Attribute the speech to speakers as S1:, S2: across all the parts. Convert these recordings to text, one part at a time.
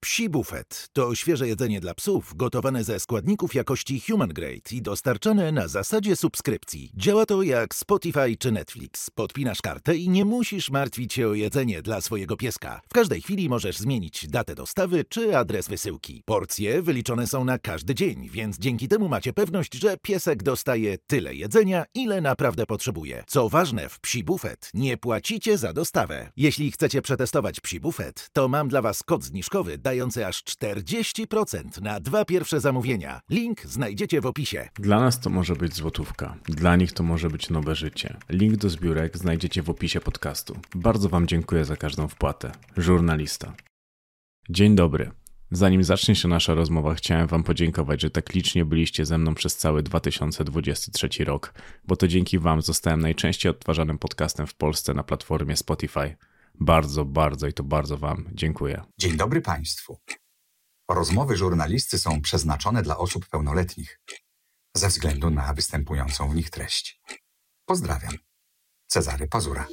S1: Psi Buffet to świeże jedzenie dla psów, gotowane ze składników jakości human grade i dostarczane na zasadzie subskrypcji. Działa to jak Spotify czy Netflix. Podpinasz kartę i nie musisz martwić się o jedzenie dla swojego pieska. W każdej chwili możesz zmienić datę dostawy czy adres wysyłki. Porcje wyliczone są na każdy dzień, więc dzięki temu macie pewność, że piesek dostaje tyle jedzenia, ile naprawdę potrzebuje. Co ważne, w Psi Buffet nie płacicie za dostawę. Jeśli chcecie przetestować Psi Buffet, to mam dla Was kod zniżkowy dający aż 40% na 2 pierwsze zamówienia. Link znajdziecie w opisie.
S2: Dla nas to może być złotówka, dla nich to może być nowe życie. Link do zbiórek znajdziecie w opisie podcastu. Bardzo Wam dziękuję za każdą wpłatę. Żurnalista. Dzień dobry. Zanim zacznie się nasza rozmowa, chciałem Wam podziękować, że tak licznie byliście ze mną przez cały 2023 rok, bo to dzięki Wam zostałem najczęściej odtwarzanym podcastem w Polsce na platformie Spotify. Bardzo i to bardzo Wam dziękuję.
S3: Dzień dobry Państwu. Rozmowy żurnalisty są przeznaczone dla osób pełnoletnich ze względu na występującą w nich treść. Pozdrawiam. Cezary Pazura.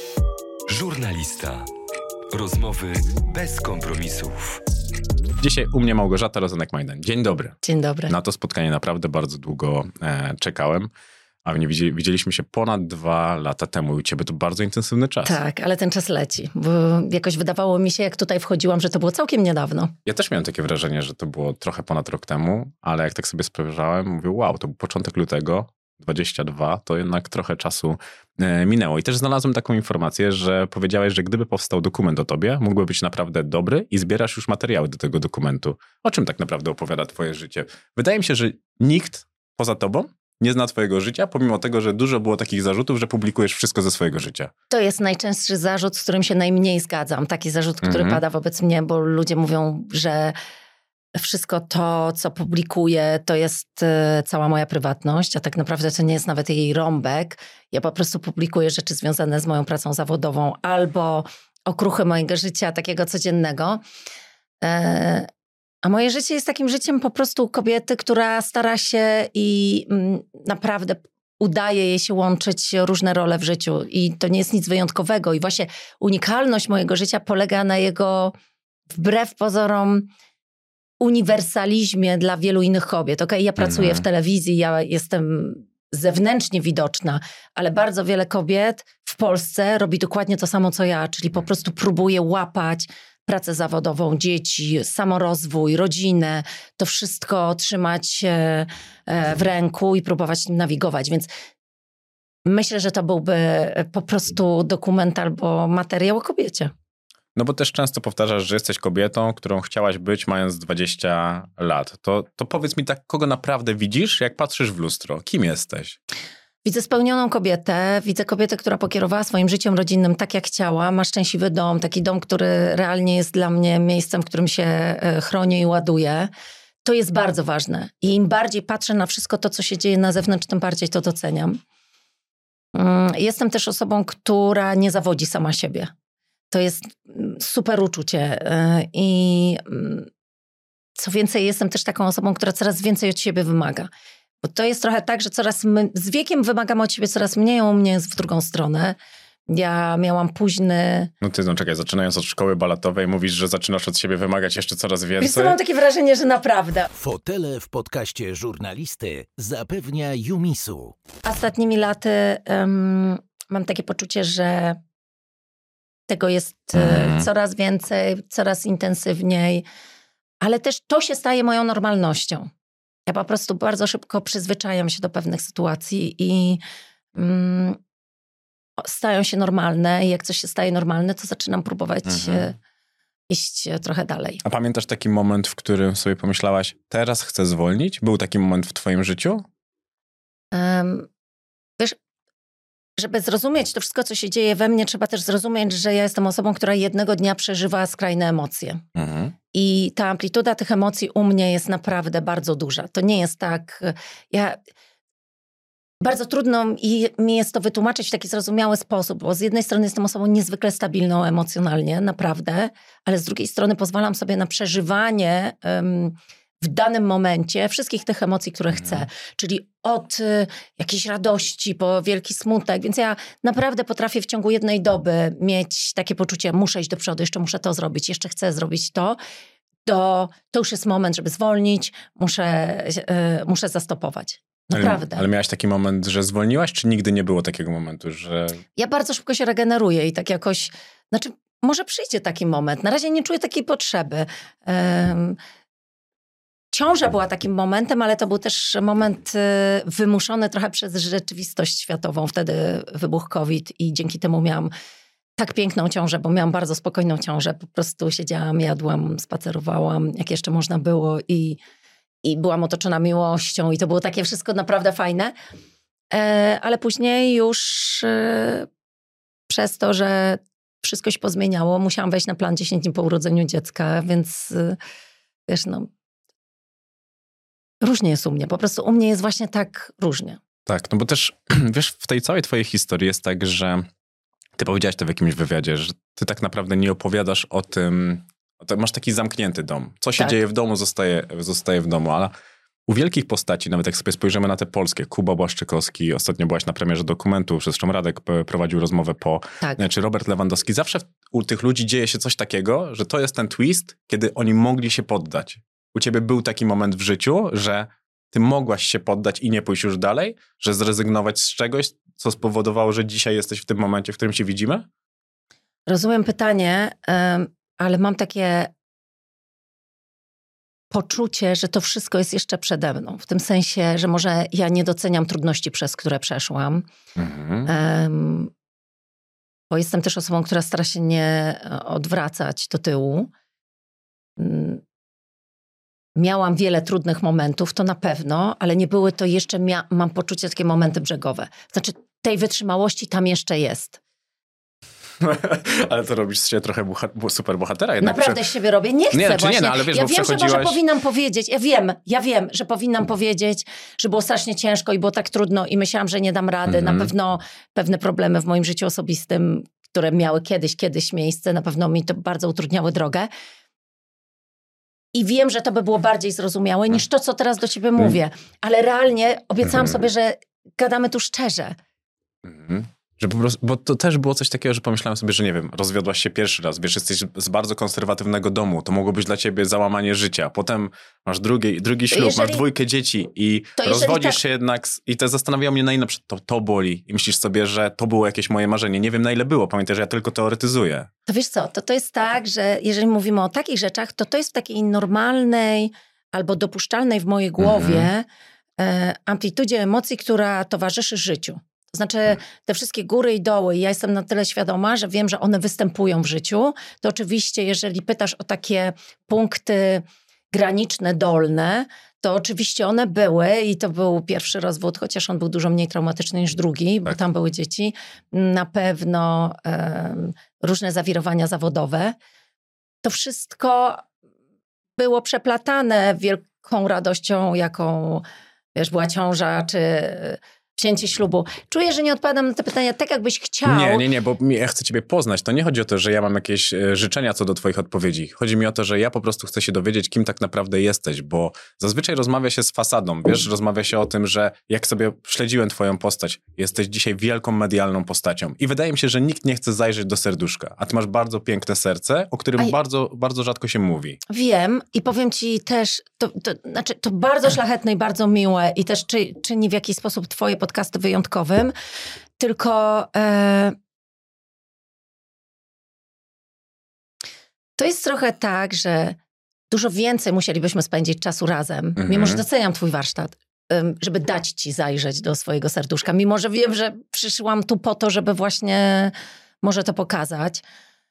S4: Żurnalista. Rozmowy bez kompromisów.
S2: Dzisiaj u mnie Małgorzata Rozenek-Majdan. Dzień dobry.
S5: Dzień dobry.
S2: Na to spotkanie naprawdę bardzo długo czekałem. A nie widzieliśmy się ponad 2 lata temu i u Ciebie to bardzo intensywny czas.
S5: Tak, ale ten czas leci, bo jakoś wydawało mi się, jak tutaj wchodziłam, że to było całkiem niedawno.
S2: Ja też miałem takie wrażenie, że to było trochę ponad rok temu, ale jak tak sobie spojrzałem, mówię, wow, to był początek lutego, 22, to jednak trochę czasu minęło. I też znalazłem taką informację, że powiedziałeś, że gdyby powstał dokument o Tobie, mógłby być naprawdę dobry i zbierasz już materiały do tego dokumentu. O czym tak naprawdę opowiada Twoje życie? Wydaje mi się, że nikt poza Tobą nie zna Twojego życia, pomimo tego, że dużo było takich zarzutów, że publikujesz wszystko ze swojego życia.
S5: To jest najczęstszy zarzut, z którym się najmniej zgadzam. Taki zarzut, który pada wobec mnie, bo ludzie mówią, że wszystko to, co publikuję, to jest cała moja prywatność, a tak naprawdę to nie jest nawet jej rąbek. Ja po prostu publikuję rzeczy związane z moją pracą zawodową albo okruchy mojego życia, takiego codziennego. A moje życie jest takim życiem po prostu kobiety, która stara się i naprawdę udaje jej się łączyć różne role w życiu. I to nie jest nic wyjątkowego. I właśnie unikalność mojego życia polega na jego, wbrew pozorom, uniwersalizmie dla wielu innych kobiet. Okay? Ja pracuję w telewizji, ja jestem zewnętrznie widoczna, ale bardzo wiele kobiet w Polsce robi dokładnie to samo, co ja, czyli po prostu próbuje łapać pracę zawodową, dzieci, samorozwój, rodzinę, to wszystko trzymać w ręku i próbować tym nawigować. Więc myślę, że to byłby po prostu dokument albo materiał o kobiecie.
S2: No bo też często powtarzasz, że jesteś kobietą, którą chciałaś być mając 20 lat. To powiedz mi tak, kogo naprawdę widzisz, jak patrzysz w lustro? Kim jesteś?
S5: Widzę spełnioną kobietę, widzę kobietę, która pokierowała swoim życiem rodzinnym tak, jak chciała. Ma szczęśliwy dom, taki dom, który realnie jest dla mnie miejscem, w którym się chronię i ładuję. To jest bardzo ważne. I im bardziej patrzę na wszystko to, co się dzieje na zewnątrz, tym bardziej to doceniam. Jestem też osobą, która nie zawodzi sama siebie. To jest super uczucie. I co więcej, jestem też taką osobą, która coraz więcej od siebie wymaga. Bo to jest trochę tak, że z wiekiem wymagam od siebie coraz mniej, a u mnie jest w drugą stronę. Ja miałam późny...
S2: Czekaj, zaczynając od szkoły baletowej, mówisz, że zaczynasz od siebie wymagać jeszcze coraz więcej.
S5: Wiesz co, mam takie wrażenie, że naprawdę.
S1: Fotele w podcaście żurnalisty zapewnia Jumisu.
S5: Ostatnimi laty mam takie poczucie, że tego jest coraz więcej, coraz intensywniej, ale też to się staje moją normalnością. Ja po prostu bardzo szybko przyzwyczajam się do pewnych sytuacji i stają się normalne. I jak coś się staje normalne, to zaczynam próbować iść trochę dalej.
S2: A pamiętasz taki moment, w którym sobie pomyślałaś, teraz chcę zwolnić? Był taki moment w twoim życiu?
S5: Wiesz, żeby zrozumieć to wszystko, co się dzieje we mnie, trzeba też zrozumieć, że ja jestem osobą, która jednego dnia przeżywa skrajne emocje. I ta amplituda tych emocji u mnie jest naprawdę bardzo duża. To nie jest tak... Bardzo trudno mi jest to wytłumaczyć w taki zrozumiały sposób, bo z jednej strony jestem osobą niezwykle stabilną emocjonalnie, naprawdę, ale z drugiej strony pozwalam sobie na przeżywanie w danym momencie wszystkich tych emocji, które chcę. Czyli od jakiejś radości po wielki smutek. Więc ja naprawdę potrafię w ciągu jednej doby mieć takie poczucie, muszę iść do przodu, jeszcze muszę to zrobić, jeszcze chcę zrobić to. to już jest moment, żeby zwolnić, muszę zastopować. Naprawdę.
S2: Ale miałaś taki moment, że zwolniłaś, czy nigdy nie było takiego momentu, że...
S5: Ja bardzo szybko się regeneruję i tak jakoś, znaczy może przyjdzie taki moment. Na razie nie czuję takiej potrzeby. Ciąża była takim momentem, ale to był też moment wymuszony trochę przez rzeczywistość światową. Wtedy wybuchł COVID i dzięki temu miałam tak piękną ciążę, bo miałam bardzo spokojną ciążę. Po prostu siedziałam, jadłam, spacerowałam, jak jeszcze można było i byłam otoczona miłością i to było takie wszystko naprawdę fajne. Ale później już przez to, że wszystko się pozmieniało, musiałam wejść na plan 10 dni po urodzeniu dziecka, więc wiesz, no różnie jest u mnie. Po prostu u mnie jest właśnie tak różnie.
S2: Tak, no bo też, wiesz, w tej całej twojej historii jest tak, że ty powiedziałaś to w jakimś wywiadzie, że ty tak naprawdę nie opowiadasz o tym, masz taki zamknięty dom. Co się dzieje w domu, zostaje w domu, ale u wielkich postaci, nawet jak sobie spojrzymy na te polskie, Kuba Błaszczykowski, ostatnio byłaś na premierze dokumentu, zresztą Radek prowadził rozmowę czy Robert Lewandowski, zawsze u tych ludzi dzieje się coś takiego, że to jest ten twist, kiedy oni mogli się poddać. U ciebie był taki moment w życiu, że ty mogłaś się poddać i nie pójść już dalej, że zrezygnować z czegoś, co spowodowało, że dzisiaj jesteś w tym momencie, w którym się widzimy?
S5: Rozumiem pytanie, ale mam takie poczucie, że to wszystko jest jeszcze przede mną. W tym sensie, że może ja nie doceniam trudności, przez które przeszłam. Bo jestem też osobą, która stara się nie odwracać do tyłu. Miałam wiele trudnych momentów, to na pewno, ale nie były to jeszcze, mam poczucie, takie momenty brzegowe. Znaczy tej wytrzymałości tam jeszcze jest.
S2: Ale to robisz z siebie trochę super bohatera. Jednak
S5: naprawdę z siebie robię. Nie chcę właśnie.
S2: Nie, ale wiesz,
S5: ja
S2: bo
S5: wiem,
S2: przechodziłaś...
S5: że może powinnam powiedzieć. Ja wiem, że powinnam powiedzieć, że było strasznie ciężko i było tak trudno i myślałam, że nie dam rady. Na pewno pewne problemy w moim życiu osobistym, które miały kiedyś miejsce, na pewno mi to bardzo utrudniały drogę. I wiem, że to by było bardziej zrozumiałe niż to, co teraz do ciebie mówię. Ale realnie obiecałam sobie, że gadamy tu szczerze.
S2: Że po prostu, bo to też było coś takiego, że pomyślałem sobie, że nie wiem, rozwiodłaś się pierwszy raz, wiesz, jesteś z bardzo konserwatywnego domu, to mogło być dla ciebie załamanie życia. Potem masz drugi ślub, masz 2 dzieci i rozwodzisz się jednak i to zastanawiało mnie na ile to boli. I myślisz sobie, że to było jakieś moje marzenie. Nie wiem na ile było, pamiętaj, że ja tylko teoretyzuję.
S5: To wiesz co, to jest tak, że jeżeli mówimy o takich rzeczach, to jest w takiej normalnej albo dopuszczalnej w mojej głowie amplitudzie emocji, która towarzyszy życiu. To znaczy te wszystkie góry i doły, i ja jestem na tyle świadoma, że wiem, że one występują w życiu. To oczywiście, jeżeli pytasz o takie punkty graniczne, dolne, to oczywiście one były i to był pierwszy rozwód, chociaż on był dużo mniej traumatyczny niż drugi, bo tam były dzieci. Na pewno różne zawirowania zawodowe. To wszystko było przeplatane wielką radością, jaką była ciąża, czy wzięcie ślubu. Czuję, że nie odpowiadam na te pytania tak, jakbyś chciał.
S2: Nie, bo ja chcę ciebie poznać. To nie chodzi o to, że ja mam jakieś życzenia co do twoich odpowiedzi. Chodzi mi o to, że ja po prostu chcę się dowiedzieć, kim tak naprawdę jesteś, bo zazwyczaj rozmawia się z fasadą, wiesz, rozmawia się o tym, że jak sobie śledziłem twoją postać, jesteś dzisiaj wielką medialną postacią i wydaje mi się, że nikt nie chce zajrzeć do serduszka, a ty masz bardzo piękne serce, o którym bardzo, bardzo rzadko się mówi. Wiem
S5: i powiem ci też, to bardzo szlachetne i bardzo miłe i też czyni w jakiś sposób twoje podcasty wyjątkowym, tylko to jest trochę tak, że dużo więcej musielibyśmy spędzić czasu razem, mimo że doceniam twój warsztat, żeby dać ci zajrzeć do swojego serduszka, mimo że wiem, że przyszłam tu po to, żeby właśnie może to pokazać.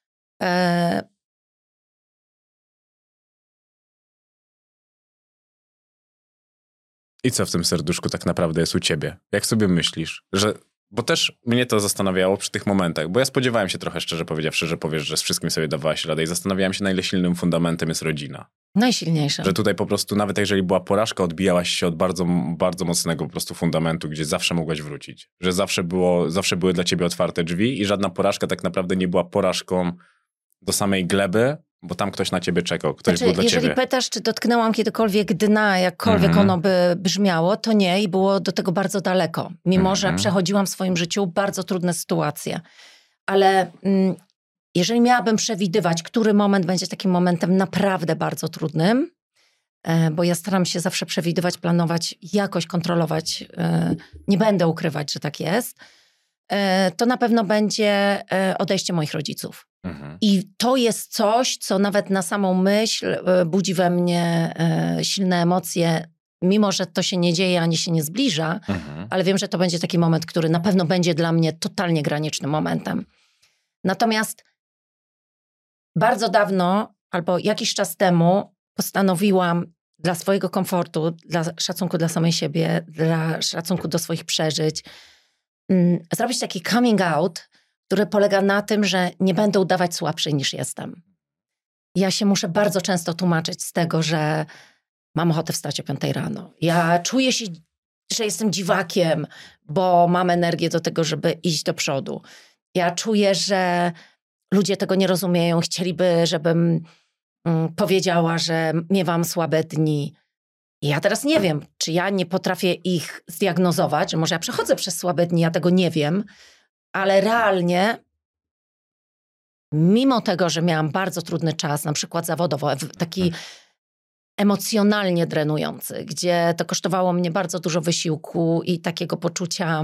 S2: I co w tym serduszku tak naprawdę jest u ciebie? Jak sobie myślisz? Bo też mnie to zastanawiało przy tych momentach, bo ja spodziewałem się trochę, szczerze powiedziawszy, że powiesz, że z wszystkim sobie dawałaś radę i zastanawiałem się, na ile silnym fundamentem jest rodzina.
S5: Najsilniejsza.
S2: Że tutaj po prostu, nawet jeżeli była porażka, odbijałaś się od bardzo, bardzo mocnego po prostu fundamentu, gdzie zawsze mogłaś wrócić. Że zawsze były dla ciebie otwarte drzwi i żadna porażka tak naprawdę nie była porażką do samej gleby, bo tam ktoś na ciebie czekał, ktoś był dla ciebie.
S5: Jeżeli pytasz, czy dotknęłam kiedykolwiek dna, jakkolwiek ono by brzmiało, to nie i było do tego bardzo daleko. Mimo, że przechodziłam w swoim życiu bardzo trudne sytuacje. Ale jeżeli miałabym przewidywać, który moment będzie takim momentem naprawdę bardzo trudnym, bo ja staram się zawsze przewidywać, planować, jakoś kontrolować, nie będę ukrywać, że tak jest, to na pewno będzie odejście moich rodziców. I to jest coś, co nawet na samą myśl budzi we mnie silne emocje, mimo że to się nie dzieje, ani się nie zbliża, ale wiem, że to będzie taki moment, który na pewno będzie dla mnie totalnie granicznym momentem. Natomiast bardzo dawno, albo jakiś czas temu postanowiłam dla swojego komfortu, dla szacunku dla samej siebie, dla szacunku do swoich przeżyć, zrobić taki coming out, który polega na tym, że nie będę udawać słabszej niż jestem. Ja się muszę bardzo często tłumaczyć z tego, że mam ochotę wstać o 5 rano. Ja czuję się, że jestem dziwakiem, bo mam energię do tego, żeby iść do przodu. Ja czuję, że ludzie tego nie rozumieją, chcieliby, żebym powiedziała, że miewam słabe dni. I ja teraz nie wiem, czy ja nie potrafię ich zdiagnozować, że może ja przechodzę przez słabe dni, ja tego nie wiem, ale realnie, mimo tego, że miałam bardzo trudny czas, na przykład zawodowo, taki emocjonalnie drenujący, gdzie to kosztowało mnie bardzo dużo wysiłku i takiego poczucia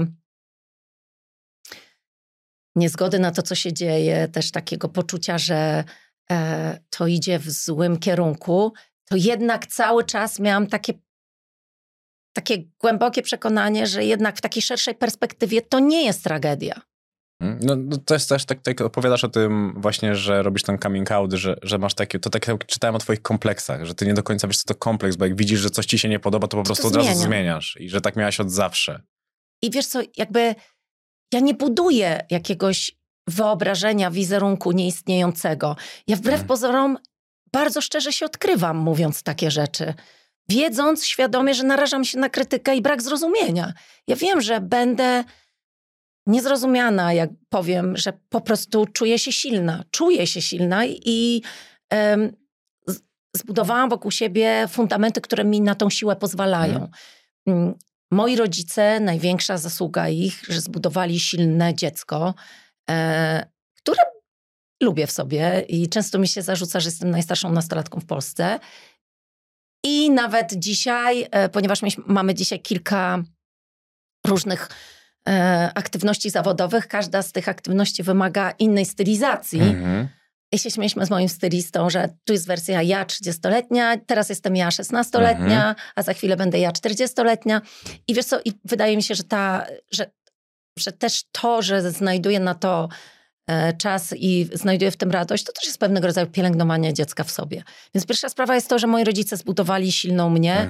S5: niezgody na to, co się dzieje, też takiego poczucia, że to idzie w złym kierunku, to jednak cały czas miałam takie głębokie przekonanie, że jednak w takiej szerszej perspektywie to nie jest tragedia.
S2: No to jest też, tak opowiadasz o tym właśnie, że robisz ten coming out, że masz takie, to tak jak czytałem o twoich kompleksach, że ty nie do końca wiesz, co to kompleks, bo jak widzisz, że coś ci się nie podoba, to po prostu od razu zmieniasz i że tak miałaś od zawsze.
S5: I wiesz co, jakby ja nie buduję jakiegoś wyobrażenia, wizerunku nieistniejącego. Ja wbrew pozorom bardzo szczerze się odkrywam, mówiąc takie rzeczy. Wiedząc świadomie, że narażam się na krytykę i brak zrozumienia. Ja wiem, że będę niezrozumiana, jak powiem, że po prostu czuję się silna i zbudowałam wokół siebie fundamenty, które mi na tą siłę pozwalają. Moi rodzice, największa zasługa ich, że zbudowali silne dziecko, które lubię w sobie i często mi się zarzuca, że jestem najstarszą nastolatką w Polsce. I nawet dzisiaj, ponieważ mamy dzisiaj kilka różnych aktywności zawodowych, każda z tych aktywności wymaga innej stylizacji. I się śmieliśmy z moim stylistą, że tu jest wersja ja 30-letnia, teraz jestem ja 16-letnia, a za chwilę będę ja 40-letnia. I wiesz co, i wydaje mi się, że też to, że znajduję na to czas i znajduję w tym radość, to też jest pewnego rodzaju pielęgnowanie dziecka w sobie. Więc pierwsza sprawa jest to, że moi rodzice zbudowali silną mnie,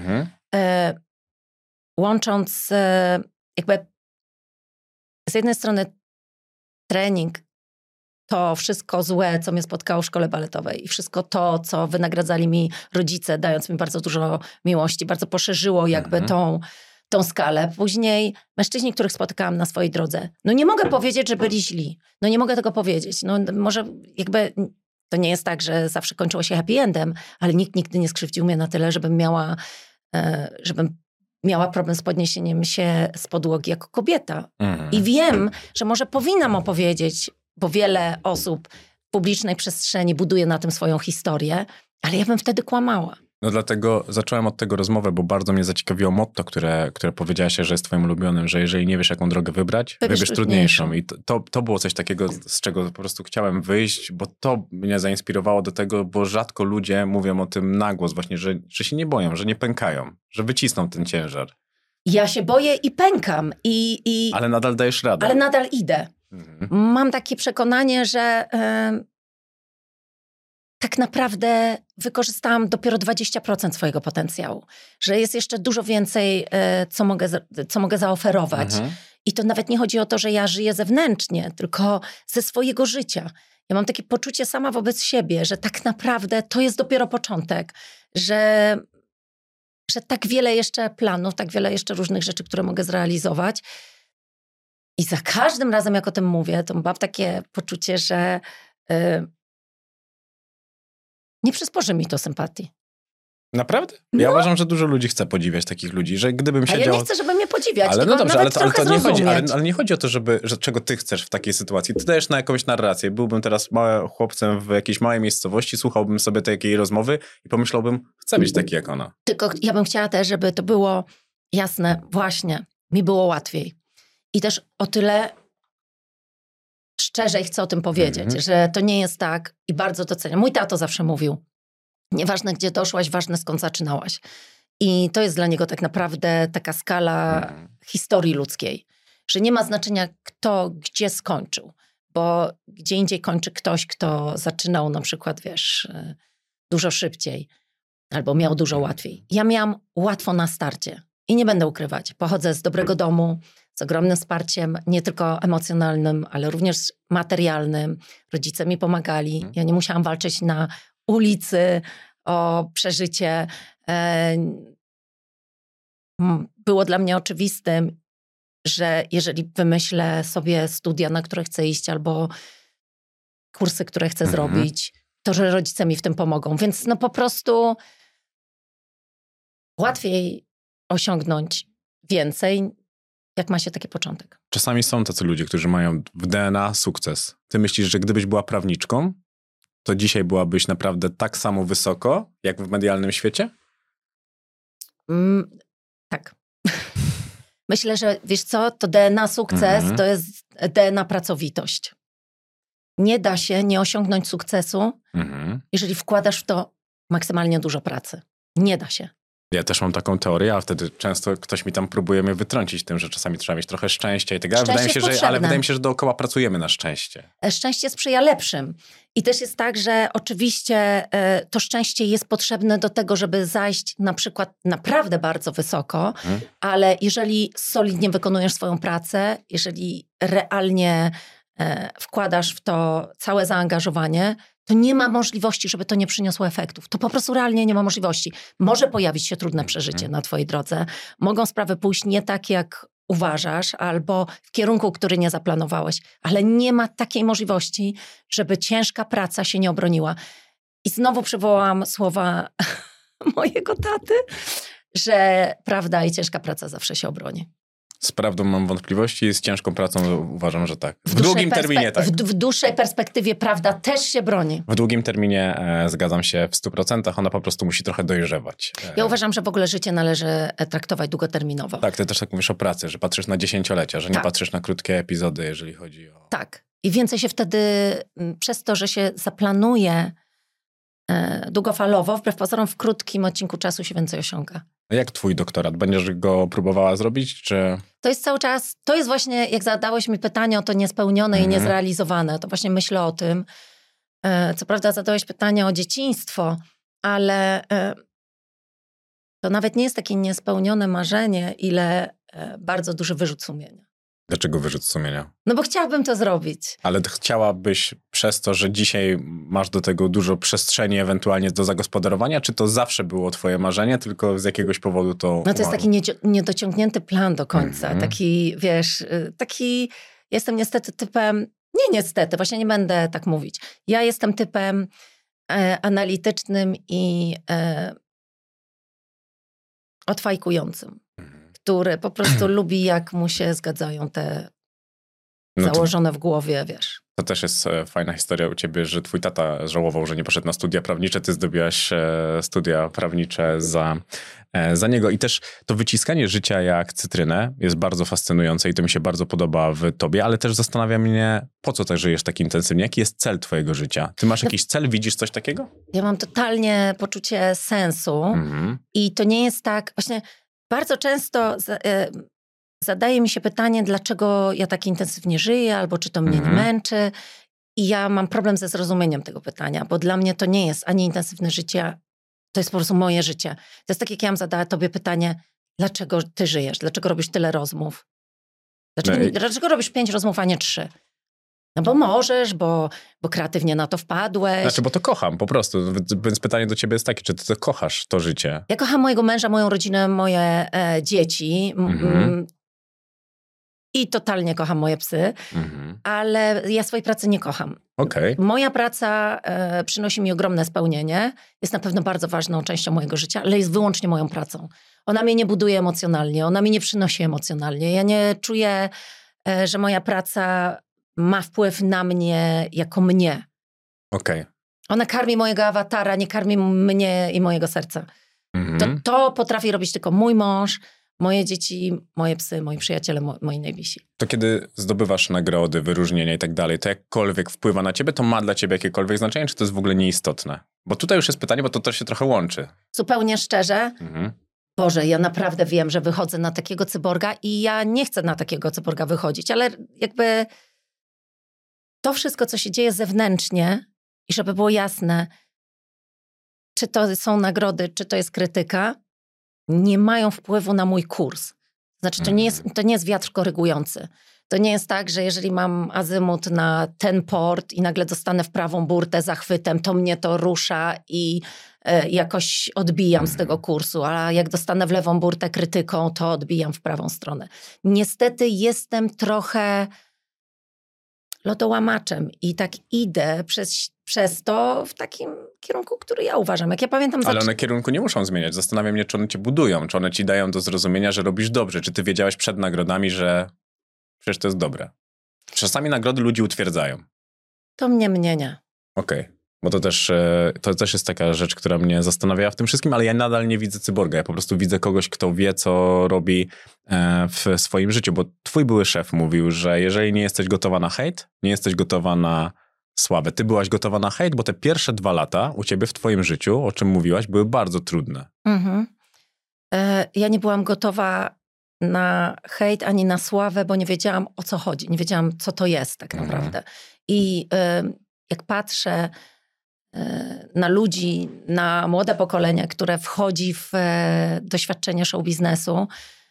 S5: łącząc jakby z jednej strony trening, to wszystko złe, co mnie spotkało w szkole baletowej i wszystko to, co wynagradzali mi rodzice, dając mi bardzo dużo miłości, bardzo poszerzyło jakby tą skalę. Później mężczyźni, których spotykałam na swojej drodze, no nie mogę powiedzieć, że byli źli. No nie mogę tego powiedzieć. No może jakby to nie jest tak, że zawsze kończyło się happy endem, ale nikt nigdy nie skrzywdził mnie na tyle, żebym miała problem z podniesieniem się z podłogi jako kobieta. I wiem, że może powinnam opowiedzieć, bo wiele osób w publicznej przestrzeni buduje na tym swoją historię, ale ja bym wtedy kłamała.
S2: No dlatego zacząłem od tego rozmowę, bo bardzo mnie zaciekawiło motto, które powiedziałaś, że jest twoim ulubionym, że jeżeli nie wiesz, jaką drogę wybrać, wybierz trudniejszą. I to było coś takiego, z czego po prostu chciałem wyjść, bo to mnie zainspirowało do tego, bo rzadko ludzie mówią o tym na głos właśnie, że się nie boją, że nie pękają, że wycisną ten ciężar.
S5: Ja się boję i pękam.
S2: Ale nadal dajesz radę.
S5: Ale nadal idę. Mam takie przekonanie, że tak naprawdę wykorzystałam dopiero 20% swojego potencjału. Że jest jeszcze dużo więcej, co mogę zaoferować. I to nawet nie chodzi o to, że ja żyję zewnętrznie, tylko ze swojego życia. Ja mam takie poczucie sama wobec siebie, że tak naprawdę to jest dopiero początek. Że tak wiele jeszcze planów, tak wiele jeszcze różnych rzeczy, które mogę zrealizować. I za każdym razem, jak o tym mówię, to mam takie poczucie, że nie przysporzy mi to sympatii.
S2: Naprawdę? Ja uważam, że dużo ludzi chce podziwiać takich ludzi, że gdybym siedział...
S5: Ja nie chcę, żeby mnie podziwiać,
S2: ale no dobrze, ale to nie chodzi, ale nie chodzi o to, że czego ty chcesz w takiej sytuacji. Ty dajesz na jakąś narrację. Byłbym teraz małym chłopcem w jakiejś małej miejscowości, słuchałbym sobie takiej rozmowy i pomyślałbym, chcę być taki jak ona.
S5: Tylko ja bym chciała też, żeby to było jasne, właśnie, mi było łatwiej. I też o tyle szczerzej chcę o tym powiedzieć, że to nie jest tak i bardzo doceniam. Mój tato zawsze mówił, nieważne gdzie doszłaś, ważne skąd zaczynałaś. I to jest dla niego tak naprawdę taka skala historii ludzkiej, że nie ma znaczenia kto gdzie skończył, bo gdzie indziej kończy ktoś, kto zaczynał na przykład, wiesz, dużo szybciej albo miał dużo łatwiej. Ja miałam łatwo na starcie i nie będę ukrywać. Pochodzę z dobrego domu, z ogromnym wsparciem, nie tylko emocjonalnym, ale również materialnym. Rodzice mi pomagali. Ja nie musiałam walczyć na ulicy o przeżycie. Było dla mnie oczywistym, że jeżeli wymyślę sobie studia, na które chcę iść, albo kursy, które chcę zrobić, to że rodzice mi w tym pomogą. Więc no po prostu łatwiej osiągnąć więcej, jak ma się taki początek.
S2: Czasami są tacy ludzie, którzy mają w DNA sukces. Ty myślisz, że gdybyś była prawniczką, to dzisiaj byłabyś naprawdę tak samo wysoko, jak w medialnym świecie?
S5: Tak. Myślę, że wiesz co, to DNA sukces to jest DNA pracowitość. Nie da się nie osiągnąć sukcesu, jeżeli wkładasz w to maksymalnie dużo pracy. Nie da się.
S2: Ja też mam taką teorię, a wtedy często ktoś mi tam próbuje mnie wytrącić tym, że czasami trzeba mieć trochę szczęścia i tak dalej. Wydaje mi się, że dookoła pracujemy na szczęście.
S5: Szczęście sprzyja lepszym. I też jest tak, że oczywiście to szczęście jest potrzebne do tego, żeby zajść na przykład naprawdę bardzo wysoko, ale jeżeli solidnie wykonujesz swoją pracę, jeżeli realnie wkładasz w to całe zaangażowanie, to nie ma możliwości, żeby to nie przyniosło efektów. To po prostu realnie nie ma możliwości. Może pojawić się trudne przeżycie na twojej drodze. Mogą sprawy pójść nie tak, jak uważasz, albo w kierunku, który nie zaplanowałeś. Ale nie ma takiej możliwości, żeby ciężka praca się nie obroniła. I znowu przywołam słowa mojego taty, że prawda i ciężka praca zawsze się obroni.
S2: Z prawdą mam wątpliwości, z ciężką pracą uważam, że tak. W długim terminie tak.
S5: W dłuższej perspektywie prawda też się broni.
S2: W długim terminie zgadzam się w 100%, ona po prostu musi trochę dojrzewać.
S5: Ja uważam, że w ogóle życie należy traktować długoterminowo.
S2: Tak, ty też tak mówisz o pracy, że patrzysz na dziesięciolecia, że nie patrzysz na krótkie epizody, jeżeli chodzi o...
S5: Tak. I więcej się wtedy, przez to, że się zaplanuje długofalowo, wbrew pozorom w krótkim odcinku czasu się więcej osiąga.
S2: A jak twój doktorat? Będziesz go próbowała zrobić, czy...
S5: To jest cały czas, to jest właśnie, jak zadałeś mi pytanie o to niespełnione i niezrealizowane, to właśnie myślę o tym. Co prawda zadałeś pytanie o dzieciństwo, ale to nawet nie jest takie niespełnione marzenie, ile bardzo duży wyrzut sumienia.
S2: Dlaczego wyrzut sumienia?
S5: No bo chciałabym to zrobić.
S2: Ale chciałabyś przez to, że dzisiaj masz do tego dużo przestrzeni ewentualnie do zagospodarowania, czy to zawsze było twoje marzenie, tylko z jakiegoś powodu to
S5: No to jest taki niedociągnięty plan do końca. Taki, wiesz, taki... Jestem niestety typem... Nie niestety, właśnie nie będę tak mówić. Ja jestem typem analitycznym i odfajkującym, który po prostu lubi, jak mu się zgadzają te założone w głowie, wiesz.
S2: To też jest fajna historia u ciebie, że twój tata żałował, że nie poszedł na studia prawnicze, ty zdobyłaś studia prawnicze za niego. I też to wyciskanie życia jak cytrynę jest bardzo fascynujące i to mi się bardzo podoba w tobie, ale też zastanawia mnie, po co tak żyjesz tak intensywnie? Jaki jest cel twojego życia? Ty masz jakiś cel? Widzisz coś takiego?
S5: Ja mam totalnie poczucie sensu i to nie jest tak, właśnie bardzo często zadaje mi się pytanie, dlaczego ja tak intensywnie żyję, albo czy to mnie nie męczy. I ja mam problem ze zrozumieniem tego pytania, bo dla mnie to nie jest ani intensywne życie, to jest po prostu moje życie. To jest tak, jak ja bym zadała tobie pytanie, dlaczego ty żyjesz? Dlaczego robisz tyle rozmów? Dlaczego robisz 5 rozmów, a nie 3? No bo możesz, bo kreatywnie na to wpadłeś.
S2: Znaczy, bo to kocham po prostu. Więc pytanie do ciebie jest takie, czy ty to kochasz, to życie?
S5: Ja kocham mojego męża, moją rodzinę, moje dzieci. i totalnie kocham moje psy, ale ja swojej pracy nie kocham.
S2: Okej.
S5: Moja praca przynosi mi ogromne spełnienie, jest na pewno bardzo ważną częścią mojego życia, ale jest wyłącznie moją pracą. Ona mnie nie buduje emocjonalnie, ona mi nie przynosi emocjonalnie. Ja nie czuję, że moja praca ma wpływ na mnie jako mnie.
S2: Okej.
S5: Ona karmi mojego awatara, nie karmi mnie i mojego serca. To potrafi robić tylko mój mąż, moje dzieci, moje psy, moi przyjaciele, moi najbliżsi.
S2: To kiedy zdobywasz nagrody, wyróżnienia i tak dalej, to jakkolwiek wpływa na ciebie, to ma dla ciebie jakiekolwiek znaczenie, czy to jest w ogóle nieistotne? Bo tutaj już jest pytanie, bo to się trochę łączy.
S5: Zupełnie szczerze, Boże, ja naprawdę wiem, że wychodzę na takiego cyborga i ja nie chcę na takiego cyborga wychodzić, ale jakby to wszystko, co się dzieje zewnętrznie i żeby było jasne, czy to są nagrody, czy to jest krytyka, nie mają wpływu na mój kurs. Znaczy, to nie jest wiatr korygujący. To nie jest tak, że jeżeli mam azymut na ten port i nagle dostanę w prawą burtę zachwytem, to mnie to rusza i jakoś odbijam z tego kursu, a jak dostanę w lewą burtę krytyką, to odbijam w prawą stronę. Niestety jestem trochę lodołamaczem i tak idę przez to w takim kierunku, który ja uważam. Jak ja pamiętam...
S2: Ale one kierunku nie muszą zmieniać. Zastanawiam się, czy one cię budują, czy one ci dają do zrozumienia, że robisz dobrze. Czy ty wiedziałeś przed nagrodami, że przecież to jest dobre. Czasami nagrody ludzi utwierdzają.
S5: To mnie nie.
S2: Okej. Bo to też jest taka rzecz, która mnie zastanawiała w tym wszystkim, ale ja nadal nie widzę cyborga. Ja po prostu widzę kogoś, kto wie, co robi w swoim życiu. Bo twój były szef mówił, że jeżeli nie jesteś gotowa na hejt, nie jesteś gotowa na sławę. Ty byłaś gotowa na hejt, bo te pierwsze 2 lata u ciebie w twoim życiu, o czym mówiłaś, były bardzo trudne.
S5: Ja nie byłam gotowa na hejt ani na sławę, bo nie wiedziałam, o co chodzi. Nie wiedziałam, co to jest tak naprawdę. I jak patrzę na ludzi, na młode pokolenie, które wchodzi w doświadczenie show biznesu,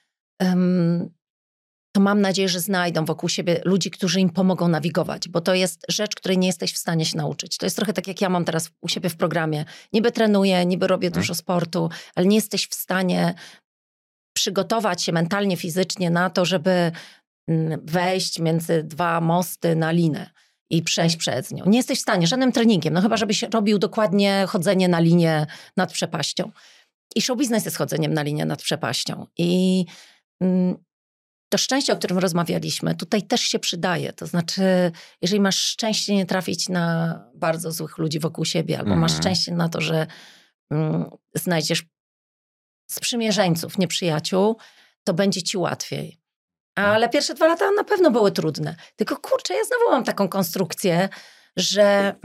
S5: to mam nadzieję, że znajdą wokół siebie ludzi, którzy im pomogą nawigować, bo to jest rzecz, której nie jesteś w stanie się nauczyć. To jest trochę tak, jak ja mam teraz u siebie w programie. Niby trenuję, niby robię dużo sportu, ale nie jesteś w stanie przygotować się mentalnie, fizycznie na to, żeby wejść między 2 mosty na linę i przejść przez nią. Nie jesteś w stanie żadnym treningiem, no chyba żebyś robił dokładnie chodzenie na linię nad przepaścią. I show biznes jest chodzeniem na linię nad przepaścią. I to szczęście, o którym rozmawialiśmy, tutaj też się przydaje. To znaczy, jeżeli masz szczęście nie trafić na bardzo złych ludzi wokół siebie, albo masz szczęście na to, że znajdziesz sprzymierzeńców, nieprzyjaciół, to będzie ci łatwiej. Ale pierwsze 2 lata na pewno były trudne. Tylko kurczę, ja znowu mam taką konstrukcję, że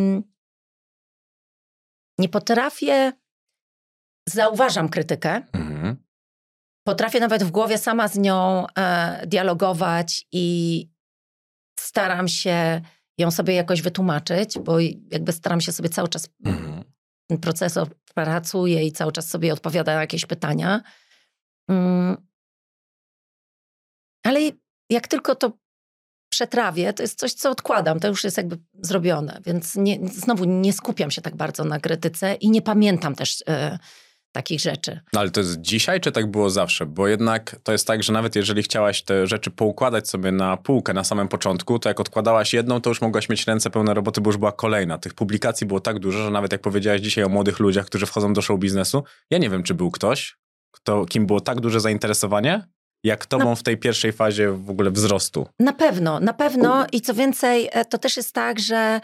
S5: nie potrafię, zauważam krytykę, potrafię nawet w głowie sama z nią dialogować i staram się ją sobie jakoś wytłumaczyć, bo jakby staram się sobie cały czas ten procesor pracuje i cały czas sobie odpowiada na jakieś pytania. Ale jak tylko to przetrawię, to jest coś, co odkładam. To już jest jakby zrobione. Więc znowu nie skupiam się tak bardzo na krytyce i nie pamiętam też takich rzeczy.
S2: No ale to jest dzisiaj, czy tak było zawsze? Bo jednak to jest tak, że nawet jeżeli chciałaś te rzeczy poukładać sobie na półkę na samym początku, to jak odkładałaś jedną, to już mogłaś mieć ręce pełne roboty, bo już była kolejna. Tych publikacji było tak dużo, że nawet jak powiedziałaś dzisiaj o młodych ludziach, którzy wchodzą do show biznesu, ja nie wiem, czy był ktoś, kim było tak duże zainteresowanie, jak tobą w tej pierwszej fazie w ogóle wzrostu.
S5: Na pewno. I co więcej, to też jest tak, że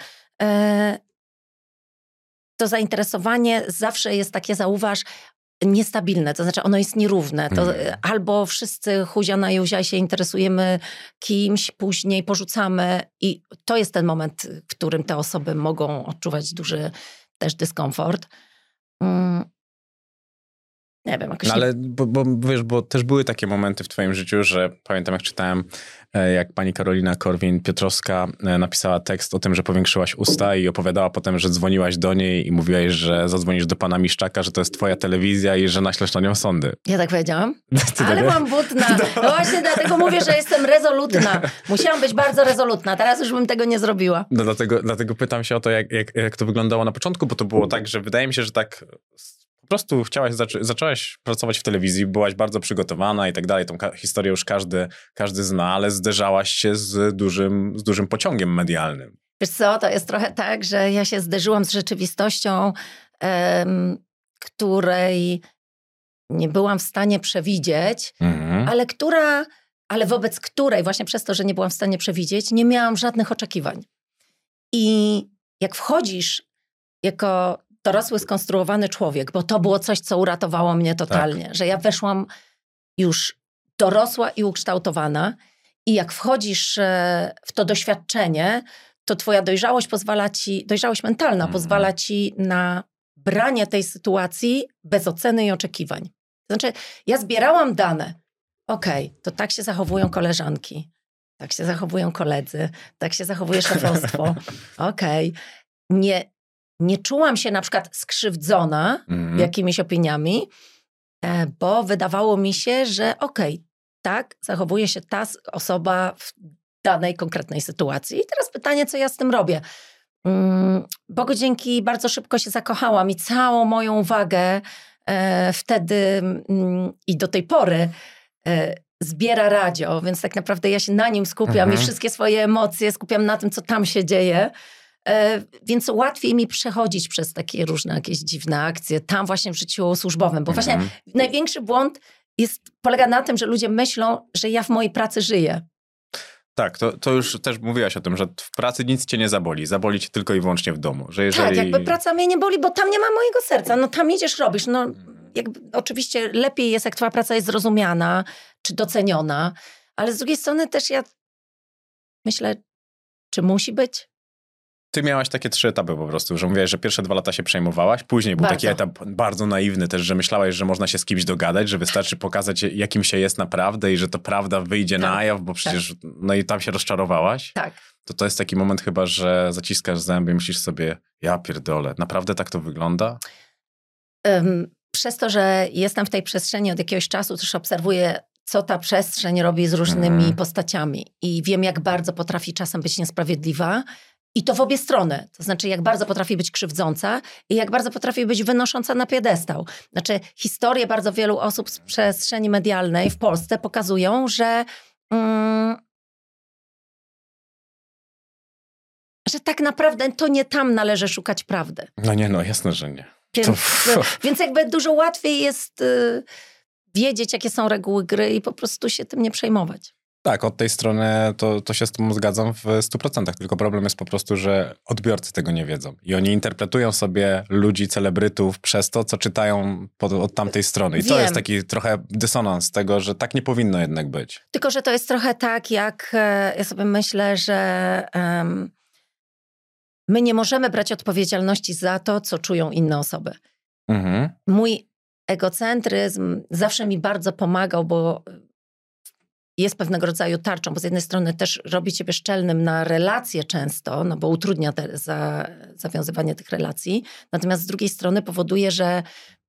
S5: to zainteresowanie zawsze jest takie, zauważ, niestabilne. To znaczy ono jest nierówne. To albo wszyscy huzia na juzia się interesujemy kimś, później porzucamy i to jest ten moment, w którym te osoby mogą odczuwać duży też dyskomfort. Nie wiem, jakoś...
S2: No ale wiesz, bo też były takie momenty w twoim życiu, że pamiętam jak czytałem, jak pani Karolina Korwin-Piotrowska napisała tekst o tym, że powiększyłaś usta i opowiadała potem, że dzwoniłaś do niej i mówiłaś, że zadzwonisz do pana Miszczaka, że to jest twoja telewizja i że naślesz na nią sądy.
S5: Ja tak powiedziałam? Ale mam butna. No właśnie dlatego mówię, że jestem rezolutna. Musiałam być bardzo rezolutna. Teraz już bym tego nie zrobiła.
S2: No dlatego pytam się o to, jak to wyglądało na początku, bo to było tak, że wydaje mi się, że tak prostu zaczęłaś pracować w telewizji, byłaś bardzo przygotowana i tak dalej, tą historię już każdy zna, ale zderzałaś się z dużym pociągiem medialnym.
S5: Wiesz co, to jest trochę tak, że ja się zderzyłam z rzeczywistością, której nie byłam w stanie przewidzieć, ale wobec której, właśnie przez to, że nie byłam w stanie przewidzieć, nie miałam żadnych oczekiwań. I jak wchodzisz jako dorosły, skonstruowany człowiek, bo to było coś, co uratowało mnie totalnie, że ja weszłam już dorosła i ukształtowana i jak wchodzisz w to doświadczenie, to twoja dojrzałość mentalna pozwala ci na branie tej sytuacji bez oceny i oczekiwań. To znaczy, ja zbierałam dane. Okej, to tak się zachowują koleżanki, tak się zachowują koledzy, tak się zachowuje szefostwo. Okej. Nie czułam się na przykład skrzywdzona jakimiś opiniami, bo wydawało mi się, że tak zachowuje się ta osoba w danej konkretnej sytuacji. I teraz pytanie, co ja z tym robię? Bogu dzięki bardzo szybko się zakochałam i całą moją uwagę wtedy i do tej pory zbiera radio, więc tak naprawdę ja się na nim skupiam i wszystkie swoje emocje skupiam na tym, co tam się dzieje. Więc łatwiej mi przechodzić przez takie różne jakieś dziwne akcje tam właśnie w życiu służbowym, bo właśnie największy błąd polega na tym, że ludzie myślą, że ja w mojej pracy żyję.
S2: Tak, to już też mówiłaś o tym, że w pracy nic cię nie zaboli cię tylko i wyłącznie w domu. Że jeżeli...
S5: Tak, jakby praca mnie nie boli, bo tam nie ma mojego serca, no tam idziesz, robisz, no jakby oczywiście lepiej jest, jak twoja praca jest zrozumiana, czy doceniona, ale z drugiej strony też ja myślę, czy musi być?
S2: Ty miałaś takie 3 etapy po prostu, że mówiłaś, że pierwsze 2 lata się przejmowałaś, później był taki etap bardzo naiwny też, że myślałaś, że można się z kimś dogadać, że wystarczy pokazać, jakim się jest naprawdę i że to prawda wyjdzie na jaw, bo przecież, no i tam się rozczarowałaś.
S5: Tak.
S2: To jest taki moment chyba, że zaciskasz zęby i myślisz sobie, ja pierdolę, naprawdę tak to wygląda?
S5: Przez to, że jestem w tej przestrzeni od jakiegoś czasu, też obserwuję, co ta przestrzeń robi z różnymi postaciami i wiem, jak bardzo potrafi czasem być niesprawiedliwa. I to w obie strony. To znaczy, jak bardzo potrafi być krzywdząca i jak bardzo potrafi być wynosząca na piedestał. Znaczy, historie bardzo wielu osób z przestrzeni medialnej w Polsce pokazują, że tak naprawdę to nie tam należy szukać prawdy.
S2: No jasne, że nie.
S5: Więc jakby dużo łatwiej jest wiedzieć, jakie są reguły gry i po prostu się tym nie przejmować.
S2: Tak, od tej strony to się z tym zgadzam w 100%. Tylko problem jest po prostu, że odbiorcy tego nie wiedzą. I oni interpretują sobie ludzi, celebrytów przez to, co czytają od tamtej strony. I to jest taki trochę dysonans tego, że tak nie powinno jednak być.
S5: Tylko, że to jest trochę tak, jak ja sobie myślę, że my nie możemy brać odpowiedzialności za to, co czują inne osoby. Mój egocentryzm zawsze mi bardzo pomagał, bo jest pewnego rodzaju tarczą, bo z jednej strony też robi ciebie szczelnym na relacje często, no bo utrudnia zawiązywanie tych relacji, natomiast z drugiej strony powoduje, że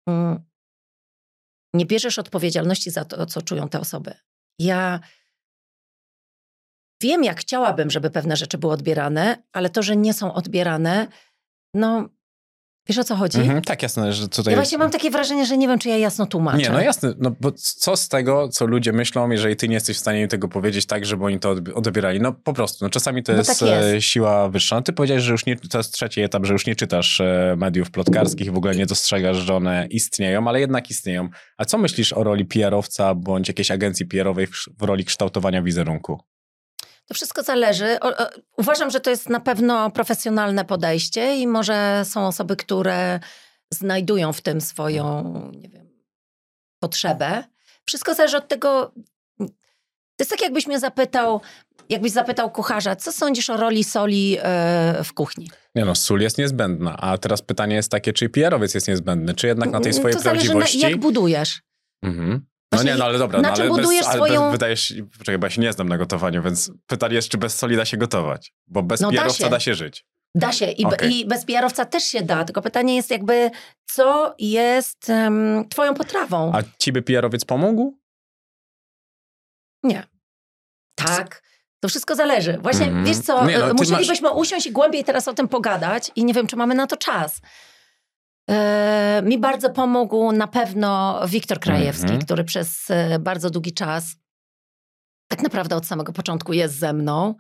S5: nie bierzesz odpowiedzialności za to, co czują te osoby. Ja wiem, jak chciałabym, żeby pewne rzeczy były odbierane, ale to, że nie są odbierane, no wiesz, o co chodzi?
S2: Tak, jasne, że tutaj...
S5: Ja właśnie mam takie wrażenie, że nie wiem, czy ja jasno tłumaczę.
S2: Nie, no jasne, no bo co z tego, co ludzie myślą, jeżeli ty nie jesteś w stanie im tego powiedzieć tak, żeby oni to odbierali? No po prostu, no czasami to jest, tak jest siła wyższa. No, ty powiedziałeś, że już nie, to jest 3. etap, że już nie czytasz mediów plotkarskich i w ogóle nie dostrzegasz, że one istnieją, ale jednak istnieją. A co myślisz o roli PR-owca bądź jakiejś agencji PR-owej w roli kształtowania wizerunku?
S5: To wszystko zależy. Uważam, że to jest na pewno profesjonalne podejście i może są osoby, które znajdują w tym swoją, nie wiem, potrzebę. Wszystko zależy od tego. To jest tak, jakbyś zapytał kucharza, co sądzisz o roli soli w kuchni?
S2: Nie no, sól jest niezbędna, a teraz pytanie jest takie, czy PR-owiec jest niezbędny, czy jednak na tej swojej
S5: to
S2: prawdziwości...
S5: zależy, jak budujesz.
S2: No nie, no ale dobra,
S5: na czym budujesz swoją...
S2: Poczekaj, bo ja się nie znam na gotowaniu, więc pytanie jest, czy bez soli da się gotować? Bo bez PR-owca da się żyć.
S5: Da się i bez PR-owca też się da, tylko pytanie jest jakby, co jest twoją potrawą?
S2: A ci by PR-owiec pomógł?
S5: Nie. Tak. To wszystko zależy. Właśnie, wiesz co, musielibyśmy usiąść i głębiej teraz o tym pogadać i nie wiem, czy mamy na to czas. Mi bardzo pomógł na pewno Wiktor Krajewski, który przez bardzo długi czas, tak naprawdę od samego początku jest ze mną.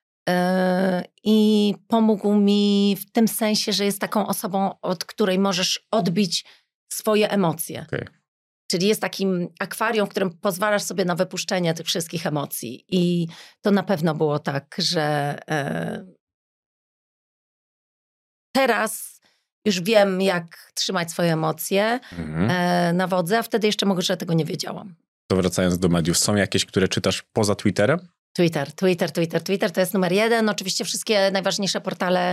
S5: I pomógł mi w tym sensie, że jest taką osobą, od której możesz odbić swoje emocje.
S2: Okay.
S5: Czyli jest takim akwarium, w którym pozwalasz sobie na wypuszczenie tych wszystkich emocji. I to na pewno było tak, że teraz już wiem, jak trzymać swoje emocje na wodze, a wtedy jeszcze może tego nie wiedziałam.
S2: To wracając do mediów, są jakieś, które czytasz poza Twitterem?
S5: Twitter to jest numer 1. Oczywiście wszystkie najważniejsze portale,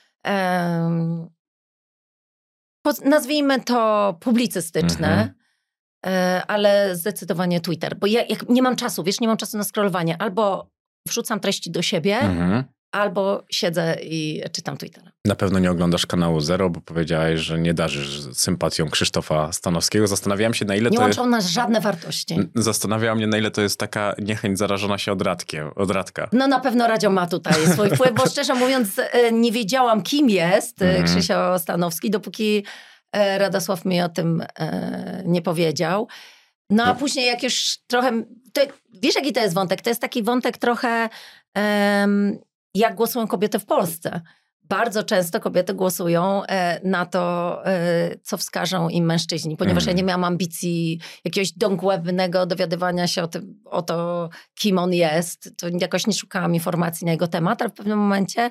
S5: nazwijmy to publicystyczne, ale zdecydowanie Twitter. Bo ja nie mam czasu, nie mam czasu na scrollowanie. Albo wrzucam treści do siebie, albo siedzę i czytam Twittera.
S2: Na pewno nie oglądasz kanału Zero, bo powiedziałeś, że nie darzysz sympatią Krzysztofa Stanowskiego. Zastanawiałem się, na ile
S5: nie łączą nas żadne wartości.
S2: Zastanawiałam mnie, na ile to jest taka niechęć zarażona się od Radka.
S5: No na pewno Radio ma tutaj swój wpływ, bo szczerze mówiąc nie wiedziałam, kim jest Krzysio Stanowski, dopóki Radosław mi o tym nie powiedział. No a później jak już trochę... wiesz, jaki to jest wątek? To jest taki wątek trochę... jak głosują kobiety w Polsce. Bardzo często kobiety głosują na to, co wskażą im mężczyźni, ponieważ ja nie miałam ambicji jakiegoś dogłębnego dowiadywania się o to, kim on jest. To jakoś nie szukałam informacji na jego temat, ale w pewnym momencie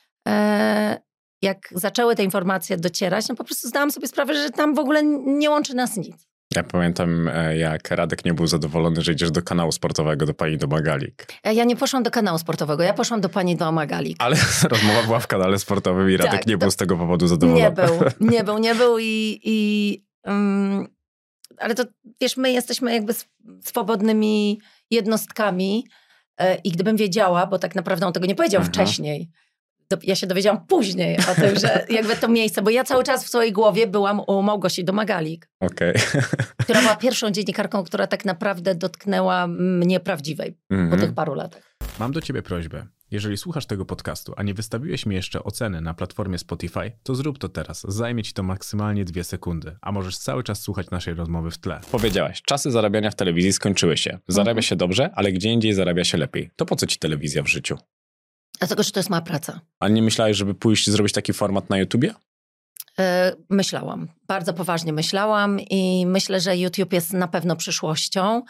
S5: jak zaczęły te informacje docierać, no po prostu zdałam sobie sprawę, że tam w ogóle nie łączy nas nic.
S2: Ja pamiętam, jak Radek nie był zadowolony, że idziesz do kanału sportowego, do pani Domagalik.
S5: Ja nie poszłam do kanału sportowego, ja poszłam do pani Domagalik.
S2: Ale rozmowa była w kanale sportowym i Radek nie był z tego powodu zadowolony.
S5: Nie był ale to, wiesz, my jesteśmy jakby swobodnymi jednostkami i gdybym wiedziała, bo tak naprawdę on tego nie powiedział wcześniej, ja się dowiedziałam później o tym, że jakby to miejsce, bo ja cały czas w swojej głowie byłam u Małgosi Domagalik, która była pierwszą dziennikarką, która tak naprawdę dotknęła mnie prawdziwej po tych paru latach.
S6: Mam do ciebie prośbę. Jeżeli słuchasz tego podcastu, a nie wystawiłeś mi jeszcze oceny na platformie Spotify, to zrób to teraz. Zajmie ci to maksymalnie 2 sekundy, a możesz cały czas słuchać naszej rozmowy w tle.
S2: Powiedziałaś, czasy zarabiania w telewizji skończyły się. Zarabia się dobrze, ale gdzie indziej zarabia się lepiej. To po co ci telewizja w życiu?
S5: Dlatego, że to jest moja praca.
S2: A nie myślałeś, żeby pójść i zrobić taki format na YouTubie?
S5: Myślałam. Bardzo poważnie myślałam i myślę, że YouTube jest na pewno przyszłością.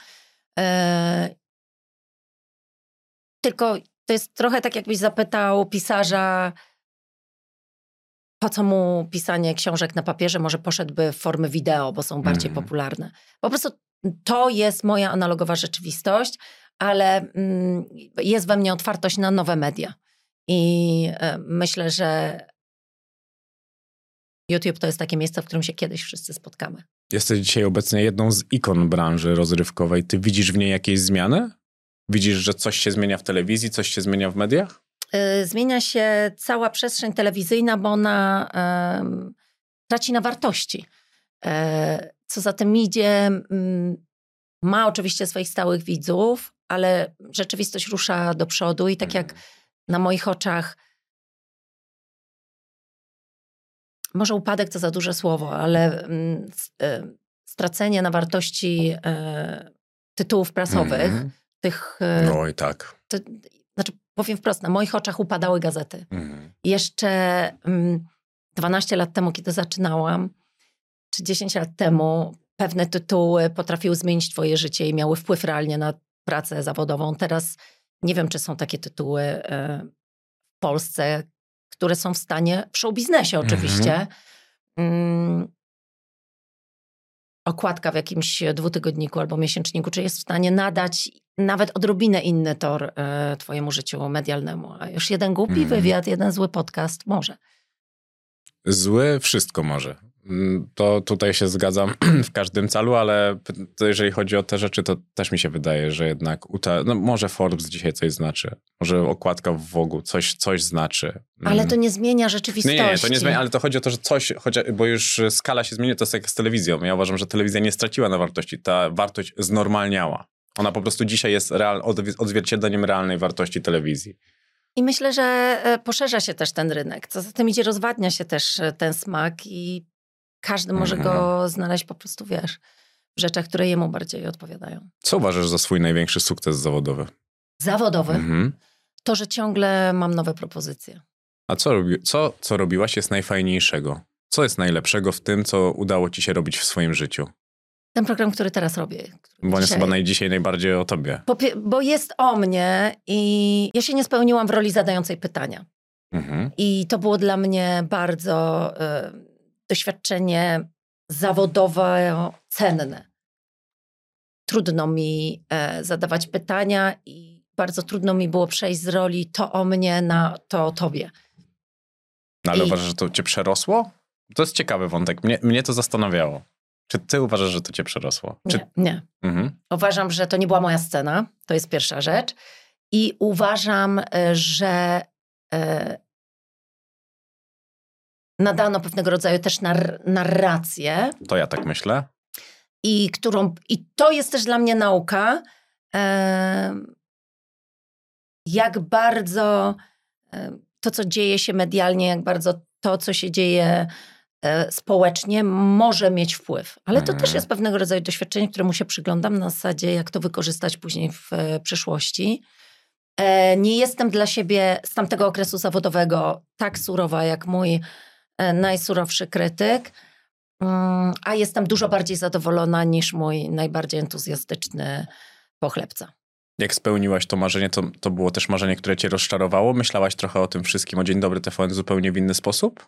S5: Tylko to jest trochę tak, jakbyś zapytał pisarza, po co mu pisanie książek na papierze, może poszedłby w formy wideo, bo są bardziej popularne. Po prostu to jest moja analogowa rzeczywistość, ale jest we mnie otwartość na nowe media. I myślę, że YouTube to jest takie miejsce, w którym się kiedyś wszyscy spotkamy.
S2: Jesteś dzisiaj obecnie jedną z ikon branży rozrywkowej. Ty widzisz w niej jakieś zmiany? Widzisz, że coś się zmienia w telewizji, coś się zmienia w mediach?
S5: Zmienia się cała przestrzeń telewizyjna, bo ona traci na wartości. Co za tym idzie, ma oczywiście swoich stałych widzów, ale rzeczywistość rusza do przodu i tak jak na moich oczach, może upadek to za duże słowo, ale stracenie na wartości tytułów prasowych, tych...
S2: No i tak.
S5: Znaczy, powiem wprost, na moich oczach upadały gazety. Jeszcze 12 lat temu, kiedy zaczynałam, czy 10 lat temu, pewne tytuły potrafiły zmienić twoje życie i miały wpływ realnie na pracę zawodową. Teraz nie wiem, czy są takie tytuły w Polsce, które są w stanie, w show biznesie oczywiście, okładka w jakimś dwutygodniku albo miesięczniku, czy jest w stanie nadać nawet odrobinę inny tor twojemu życiu medialnemu. A już jeden głupi wywiad, jeden zły podcast może.
S2: Zły wszystko może. To tutaj się zgadzam w każdym calu, ale to jeżeli chodzi o te rzeczy, to też mi się wydaje, że jednak może Forbes dzisiaj coś znaczy. Może okładka w Vogue'u coś znaczy.
S5: Ale to nie zmienia rzeczywistości.
S2: Nie, to nie zmienia, ale to chodzi o to, że coś, bo już skala się zmieni, to jest jak z telewizją. Ja uważam, że telewizja nie straciła na wartości. Ta wartość znormalniała. Ona po prostu dzisiaj jest odzwierciedleniem realnej wartości telewizji.
S5: I myślę, że poszerza się też ten rynek. Co za tym idzie, rozwadnia się też ten smak i każdy może go znaleźć po prostu, wiesz, w rzeczach, które jemu bardziej odpowiadają.
S2: Co uważasz za swój największy sukces zawodowy?
S5: Zawodowy? To, że ciągle mam nowe propozycje.
S2: A co robiłaś jest najfajniejszego? Co jest najlepszego w tym, co udało ci się robić w swoim życiu?
S5: Ten program, który teraz robię.
S2: Bo on jest chyba dzisiaj najbardziej o tobie.
S5: Bo jest o mnie i ja się nie spełniłam w roli zadającej pytania. I to było dla mnie bardzo doświadczenie zawodowe cenne. Trudno mi zadawać pytania i bardzo trudno mi było przejść z roli to o mnie na to o tobie.
S2: No, ale uważasz, że to cię przerosło? To jest ciekawy wątek. Mnie to zastanawiało. Czy ty uważasz, że to cię przerosło?
S5: Nie. Uważam, że to nie była moja scena. To jest pierwsza rzecz. I uważam, że nadano pewnego rodzaju też narrację.
S2: To ja tak myślę.
S5: I to jest też dla mnie nauka, jak bardzo to, co dzieje się medialnie, jak bardzo to, co się dzieje społecznie, może mieć wpływ. Ale to też jest pewnego rodzaju doświadczenie, któremu się przyglądam na zasadzie, jak to wykorzystać później w przyszłości. Nie jestem dla siebie z tamtego okresu zawodowego tak surowa, jak mój najsurowszy krytyk, a jestem dużo bardziej zadowolona niż mój najbardziej entuzjastyczny pochlebca.
S2: Jak spełniłaś to marzenie, to było też marzenie, które cię rozczarowało? Myślałaś trochę o tym wszystkim, o Dzień Dobry TVN zupełnie w inny sposób?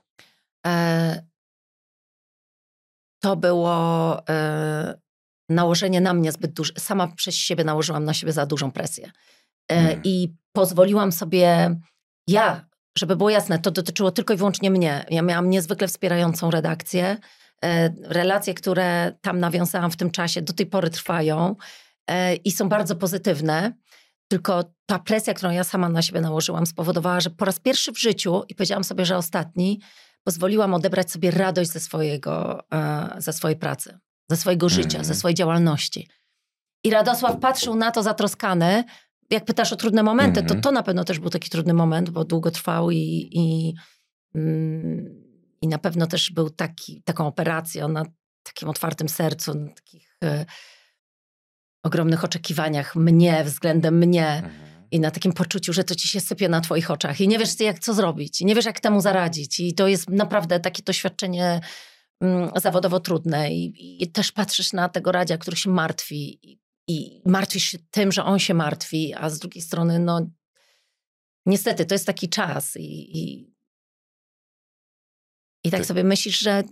S5: To było nałożenie na mnie zbyt duże. Sama przez siebie nałożyłam na siebie za dużą presję. I pozwoliłam sobie, żeby było jasne, to dotyczyło tylko i wyłącznie mnie. Ja miałam niezwykle wspierającą redakcję. Relacje, które tam nawiązałam w tym czasie, do tej pory trwają i są bardzo pozytywne. Tylko ta presja, którą ja sama na siebie nałożyłam, spowodowała, że po raz pierwszy w życiu, i powiedziałam sobie, że ostatni, pozwoliłam odebrać sobie radość ze swojej pracy, ze swojego życia, ze swojej działalności. I Radosław patrzył na to zatroskany. Jak pytasz o trudne momenty, to na pewno też był taki trudny moment, bo długo trwał i na pewno też był taką operacją na takim otwartym sercu, na takich ogromnych oczekiwaniach względem mnie i na takim poczuciu, że to ci się sypie na twoich oczach i nie wiesz co zrobić, i nie wiesz jak temu zaradzić i to jest naprawdę takie doświadczenie zawodowo trudne i też patrzysz na tego Radzia, który się martwi i martwisz się tym, że on się martwi, a z drugiej strony niestety to jest taki czas i tak sobie myślisz, że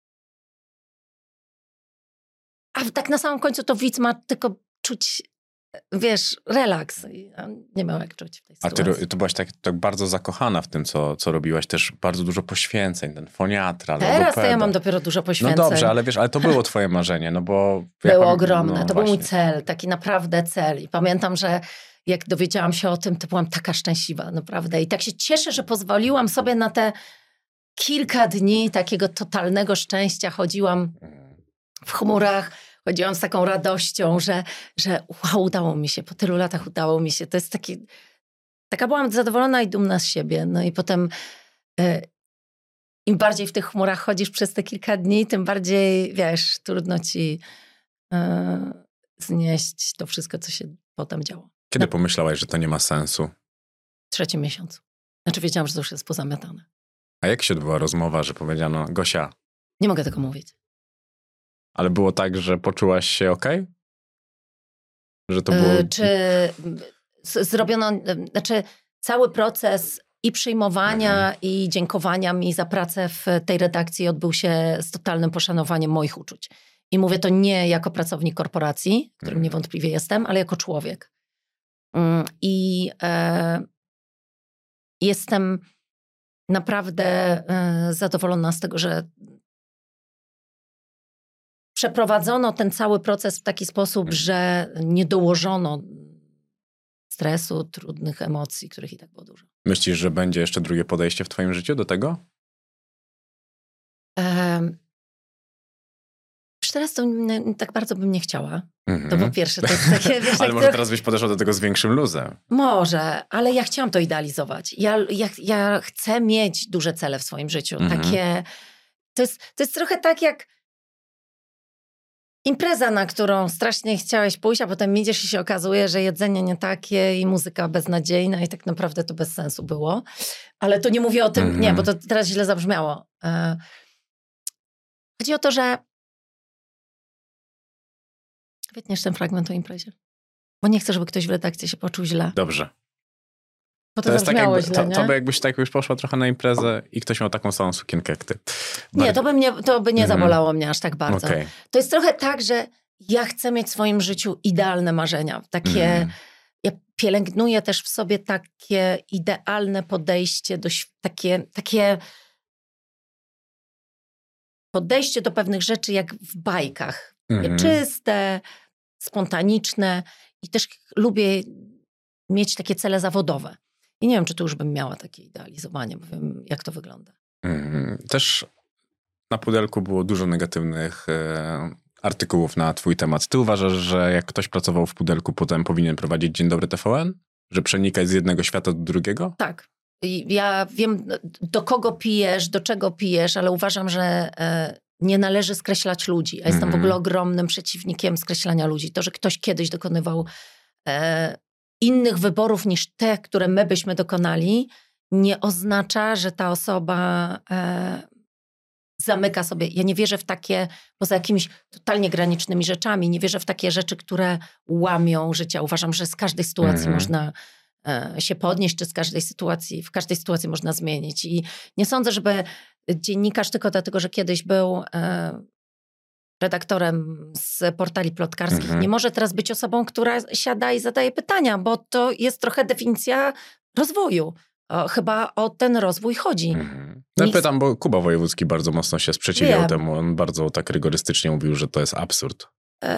S5: a tak na samym końcu to widz ma tylko czuć, wiesz, relaks. Nie miał jak czuć w tej sytuacji.
S2: A ty byłaś tak bardzo zakochana w tym, co robiłaś. Też bardzo dużo poświęceń, ten foniatra,
S5: teraz
S2: logopeda.
S5: To ja mam dopiero dużo poświęceń.
S2: No dobrze, ale to było twoje marzenie, no bo...
S5: Było ogromne. To był mój cel, taki naprawdę cel. I pamiętam, że jak dowiedziałam się o tym, to byłam taka szczęśliwa, naprawdę. I tak się cieszę, że pozwoliłam sobie na te kilka dni takiego totalnego szczęścia. Chodziłam w chmurach, chodziłam z taką radością, że wow, udało mi się, po tylu latach udało mi się. To jest taka byłam zadowolona i dumna z siebie. No i potem im bardziej w tych chmurach chodzisz przez te kilka dni, tym bardziej, wiesz, trudno ci znieść to wszystko, co się potem działo.
S2: Kiedy pomyślałaś, że to nie ma sensu?
S5: W 3. miesiącu. Znaczy wiedziałam, że to już jest pozamiatane.
S2: A jak się odbyła rozmowa, że powiedziano, Gosia...
S5: Nie mogę tego mówić.
S2: Ale było tak, że poczułaś się okej? Że to było...
S5: Czy zrobiono... Znaczy cały proces i przyjmowania i dziękowania mi za pracę w tej redakcji odbył się z totalnym poszanowaniem moich uczuć. I mówię to nie jako pracownik korporacji, którym niewątpliwie jestem, ale jako człowiek. I jestem naprawdę zadowolona z tego, że przeprowadzono ten cały proces w taki sposób, że nie dołożono stresu, trudnych emocji, których i tak było dużo.
S2: Myślisz, że będzie jeszcze drugie podejście w twoim życiu do tego?
S5: Już teraz to tak bardzo bym nie chciała. To po pierwsze to jest takie... Wiesz,
S2: ale może teraz byś podeszła do tego z większym luzem.
S5: Może, ale ja chciałam to idealizować. Ja chcę mieć duże cele w swoim życiu. To jest trochę tak jak impreza, na którą strasznie chciałeś pójść, a potem idziesz i się okazuje, że jedzenie nie takie i muzyka beznadziejna i tak naprawdę to bez sensu było. Ale to nie mówię o tym, nie, bo to teraz źle zabrzmiało. Chodzi o to, że wytniesz ten fragment o imprezie. Bo nie chcę, żeby ktoś w redakcji się poczuł źle.
S2: Dobrze.
S5: Bo to zabrzmiało
S2: tak
S5: źle, nie?
S2: to by jakbyś tak już poszła trochę na imprezę i ktoś miał taką samą sukienkę jak ty.
S5: Nie, to by nie zabolało mnie aż tak bardzo.
S2: Okay.
S5: To jest trochę tak, że ja chcę mieć w swoim życiu idealne marzenia. Takie, ja pielęgnuję też w sobie takie idealne podejście, takie podejście do pewnych rzeczy jak w bajkach. Czyste, spontaniczne i też lubię mieć takie cele zawodowe. I nie wiem, czy tu już bym miała takie idealizowanie, bo wiem, jak to wygląda.
S2: Też na pudelku było dużo negatywnych artykułów na twój temat. Ty uważasz, że jak ktoś pracował w pudelku, potem powinien prowadzić Dzień Dobry TVN? Że przenikać z jednego świata do drugiego?
S5: Tak. Ja wiem, do kogo pijesz, do czego pijesz, ale uważam, że nie należy skreślać ludzi. Ja jestem w ogóle ogromnym przeciwnikiem skreślania ludzi. To, że ktoś kiedyś dokonywał innych wyborów niż te, które my byśmy dokonali, nie oznacza, że ta osoba zamyka sobie. Ja nie wierzę w takie, poza jakimiś totalnie granicznymi rzeczami, nie wierzę w takie rzeczy, które łamią życia. Uważam, że z każdej sytuacji można się podnieść, czy w każdej sytuacji można zmienić. I nie sądzę, żeby dziennikarz tylko dlatego, że kiedyś był redaktorem z portali plotkarskich, nie może teraz być osobą, która siada i zadaje pytania, bo to jest trochę definicja rozwoju. Chyba o ten rozwój chodzi.
S2: Ja pytam, bo Kuba Wojewódzki bardzo mocno się sprzeciwiał temu. On bardzo tak rygorystycznie mówił, że to jest absurd.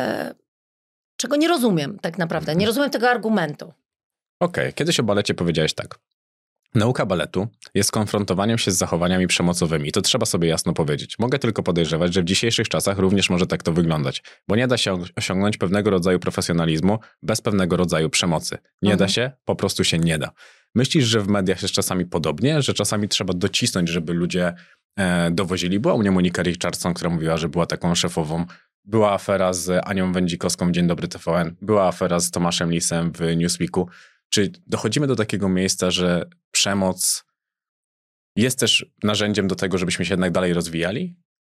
S5: Czego nie rozumiem tak naprawdę. Nie rozumiem tego argumentu.
S2: Okej. Kiedyś o balecie powiedziałeś tak. Nauka baletu jest konfrontowaniem się z zachowaniami przemocowymi. To trzeba sobie jasno powiedzieć. Mogę tylko podejrzewać, że w dzisiejszych czasach również może tak to wyglądać, bo nie da się osiągnąć pewnego rodzaju profesjonalizmu bez pewnego rodzaju przemocy. Nie da się, po prostu się nie da. Myślisz, że w mediach jest czasami podobnie, że czasami trzeba docisnąć, żeby ludzie dowozili? Była u mnie Monika Richardson, która mówiła, że była taką szefową. Była afera z Anią Wędzikowską w Dzień Dobry TVN. Była afera z Tomaszem Lisem w Newsweeku. Czy dochodzimy do takiego miejsca, że przemoc jest też narzędziem do tego, żebyśmy się jednak dalej rozwijali?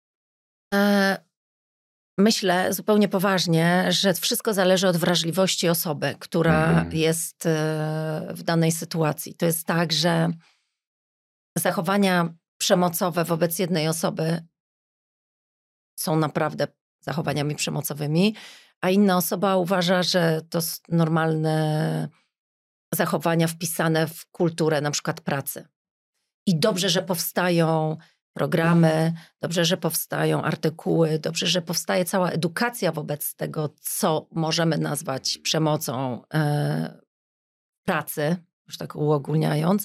S5: Myślę zupełnie poważnie, że wszystko zależy od wrażliwości osoby, która jest w danej sytuacji. To jest tak, że zachowania przemocowe wobec jednej osoby są naprawdę zachowaniami przemocowymi, a inna osoba uważa, że to normalne zachowania wpisane w kulturę na przykład pracy. I dobrze, że powstają programy, dobrze, że powstają artykuły, dobrze, że powstaje cała edukacja wobec tego, co możemy nazwać przemocą pracy, już tak uogólniając.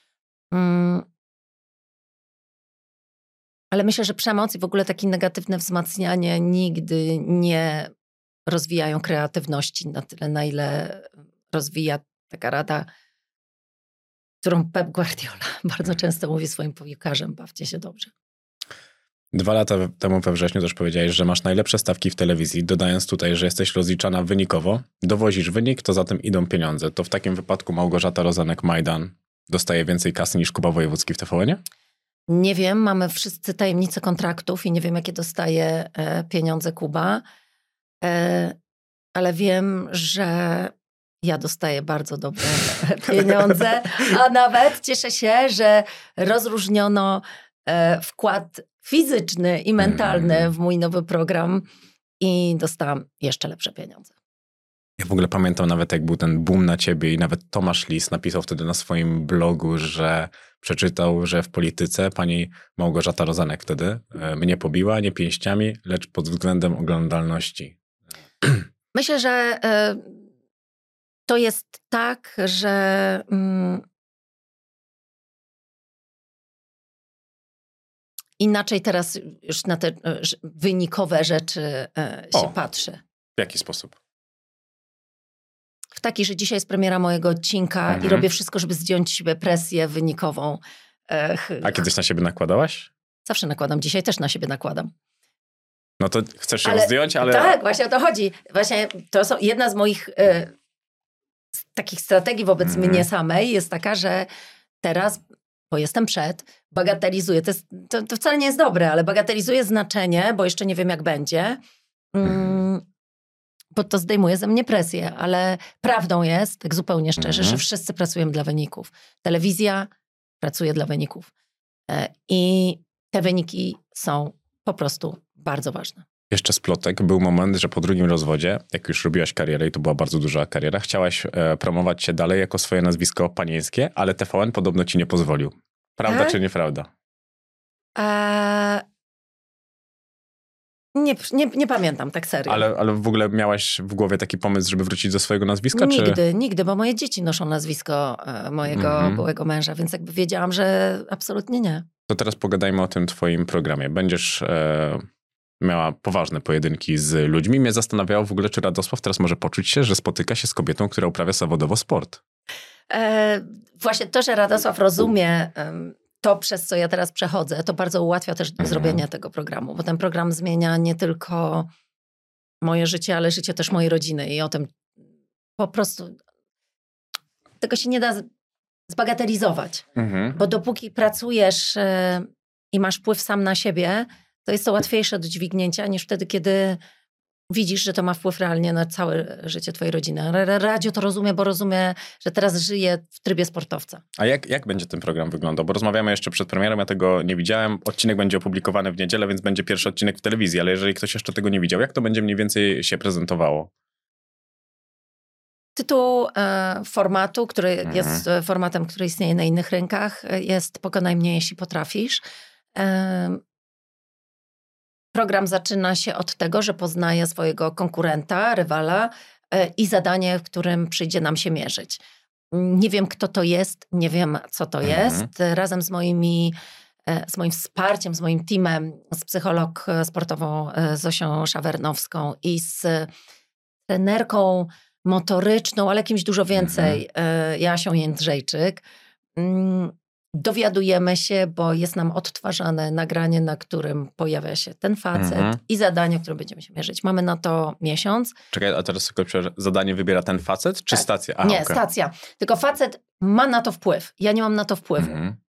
S5: Ale myślę, że przemoc i w ogóle takie negatywne wzmacnianie nigdy nie rozwijają kreatywności na tyle, na ile rozwija taka rada, którą Pep Guardiola bardzo często mówi swoim piłkarzom: bawcie się dobrze.
S2: 2 lata temu we wrześniu też powiedziałeś, że masz najlepsze stawki w telewizji, dodając tutaj, że jesteś rozliczana wynikowo. Dowozisz wynik, to za tym idą pieniądze. To w takim wypadku Małgorzata Rozenek-Majdan dostaje więcej kasy niż Kuba Wojewódzki w TVN-ie?
S5: Nie wiem, mamy wszyscy tajemnice kontraktów i nie wiem, jakie dostaje pieniądze Kuba, ale wiem, że ja dostaję bardzo dobre pieniądze, a nawet cieszę się, że rozróżniono wkład fizyczny i mentalny w mój nowy program i dostałam jeszcze lepsze pieniądze.
S2: Ja w ogóle pamiętam nawet, jak był ten boom na ciebie i nawet Tomasz Lis napisał wtedy na swoim blogu, że przeczytał, że w polityce pani Małgorzata Rozenek wtedy mnie pobiła nie pięściami, lecz pod względem oglądalności.
S5: Myślę, że to jest tak, że inaczej teraz już na te wynikowe rzeczy się patrzy.
S2: W jaki sposób?
S5: W taki, że dzisiaj jest premiera mojego odcinka i robię wszystko, żeby zdjąć z siebie presję wynikową.
S2: A kiedyś na siebie nakładałaś?
S5: Zawsze nakładam. Dzisiaj też na siebie nakładam.
S2: No to chcesz ją zdjąć, ale...
S5: Tak, właśnie o to chodzi. Właśnie to są jedna z moich takich strategii wobec mnie samej jest taka, że teraz, bo jestem bagatelizuję. To wcale nie jest dobre, ale bagatelizuję znaczenie, bo jeszcze nie wiem, jak będzie. Bo to zdejmuje ze mnie presję, ale prawdą jest, tak zupełnie szczerze, że wszyscy pracujemy dla wyników. Telewizja pracuje dla wyników. I te wyniki są po prostu bardzo ważne.
S2: Jeszcze z plotek był moment, że po drugim rozwodzie, jak już robiłaś karierę i to była bardzo duża kariera, chciałaś promować się dalej jako swoje nazwisko panieńskie, ale TVN podobno ci nie pozwolił. Prawda czy nieprawda?
S5: Nie pamiętam, tak serio.
S2: Ale w ogóle miałaś w głowie taki pomysł, żeby wrócić do swojego nazwiska?
S5: Nigdy, bo moje dzieci noszą nazwisko mojego byłego męża, więc jakby wiedziałam, że absolutnie nie.
S2: To teraz pogadajmy o tym twoim programie. Będziesz miała poważne pojedynki z ludźmi. Mnie zastanawiało w ogóle, czy Radosław teraz może poczuć się, że spotyka się z kobietą, która uprawia zawodowo sport.
S5: Właśnie to, że Radosław rozumie to, przez co ja teraz przechodzę, to bardzo ułatwia też zrobienie tego programu, bo ten program zmienia nie tylko moje życie, ale życie też mojej rodziny i o tym po prostu tego się nie da zbagatelizować, bo dopóki pracujesz i masz wpływ sam na siebie, to jest to łatwiejsze do dźwignięcia niż wtedy, kiedy widzisz, że to ma wpływ realnie na całe życie twojej rodziny. Radio to rozumie, bo rozumie, że teraz żyje w trybie sportowca.
S2: A jak będzie ten program wyglądał? Bo rozmawiamy jeszcze przed premierą, ja tego nie widziałem. Odcinek będzie opublikowany w niedzielę, więc będzie pierwszy odcinek w telewizji, ale jeżeli ktoś jeszcze tego nie widział, jak to będzie mniej więcej się prezentowało?
S5: Tytuł formatu, który jest formatem, który istnieje na innych rynkach, jest Pokonaj mnie, jeśli potrafisz. Program zaczyna się od tego, że poznaje swojego konkurenta, rywala i zadanie, w którym przyjdzie nam się mierzyć. Nie wiem, kto to jest, nie wiem, co to jest. Razem z moim wsparciem, z moim teamem, z psycholog sportową Zosią Szawernowską i z trenerką motoryczną, ale kimś dużo więcej, Jasią Jędrzejczyk, dowiadujemy się, bo jest nam odtwarzane nagranie, na którym pojawia się ten facet i zadanie, w którym będziemy się mierzyć. Mamy na to miesiąc.
S2: Czekaj, a teraz tylko zadanie wybiera ten facet, czy stacja? Aha,
S5: nie, stacja. Tylko facet ma na to wpływ. Ja nie mam na to wpływu.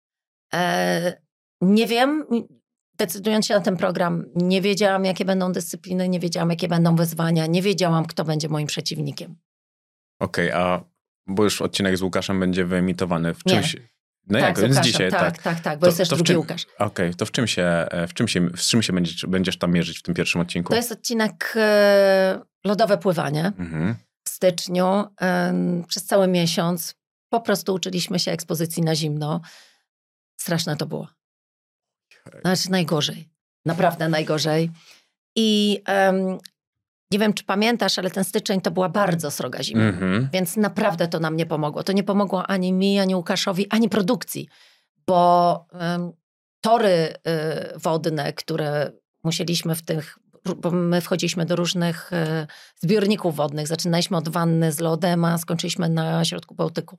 S5: Nie wiem, decydując się na ten program, nie wiedziałam, jakie będą dyscypliny, nie wiedziałam, jakie będą wyzwania, nie wiedziałam, kto będzie moim przeciwnikiem.
S2: Okej, a bo już odcinek z Łukaszem będzie wyemitowany w czymś... No
S5: tak,
S2: jak, więc dzisiaj
S5: tak, bo jest też drugi Łukasz.
S2: Okej, to z czym się będziesz tam mierzyć w tym pierwszym odcinku?
S5: To jest odcinek lodowe pływanie w styczniu. Przez cały miesiąc po prostu uczyliśmy się ekspozycji na zimno. Straszne to było. Znaczy najgorzej. Naprawdę najgorzej. I nie wiem, czy pamiętasz, ale ten styczeń to była bardzo sroga zima. Więc naprawdę to nam nie pomogło. To nie pomogło ani mi, ani Łukaszowi, ani produkcji. Bo tory wodne, które musieliśmy bo my wchodziliśmy do różnych zbiorników wodnych. Zaczynaliśmy od wanny z lodem, a skończyliśmy na środku Bałtyku.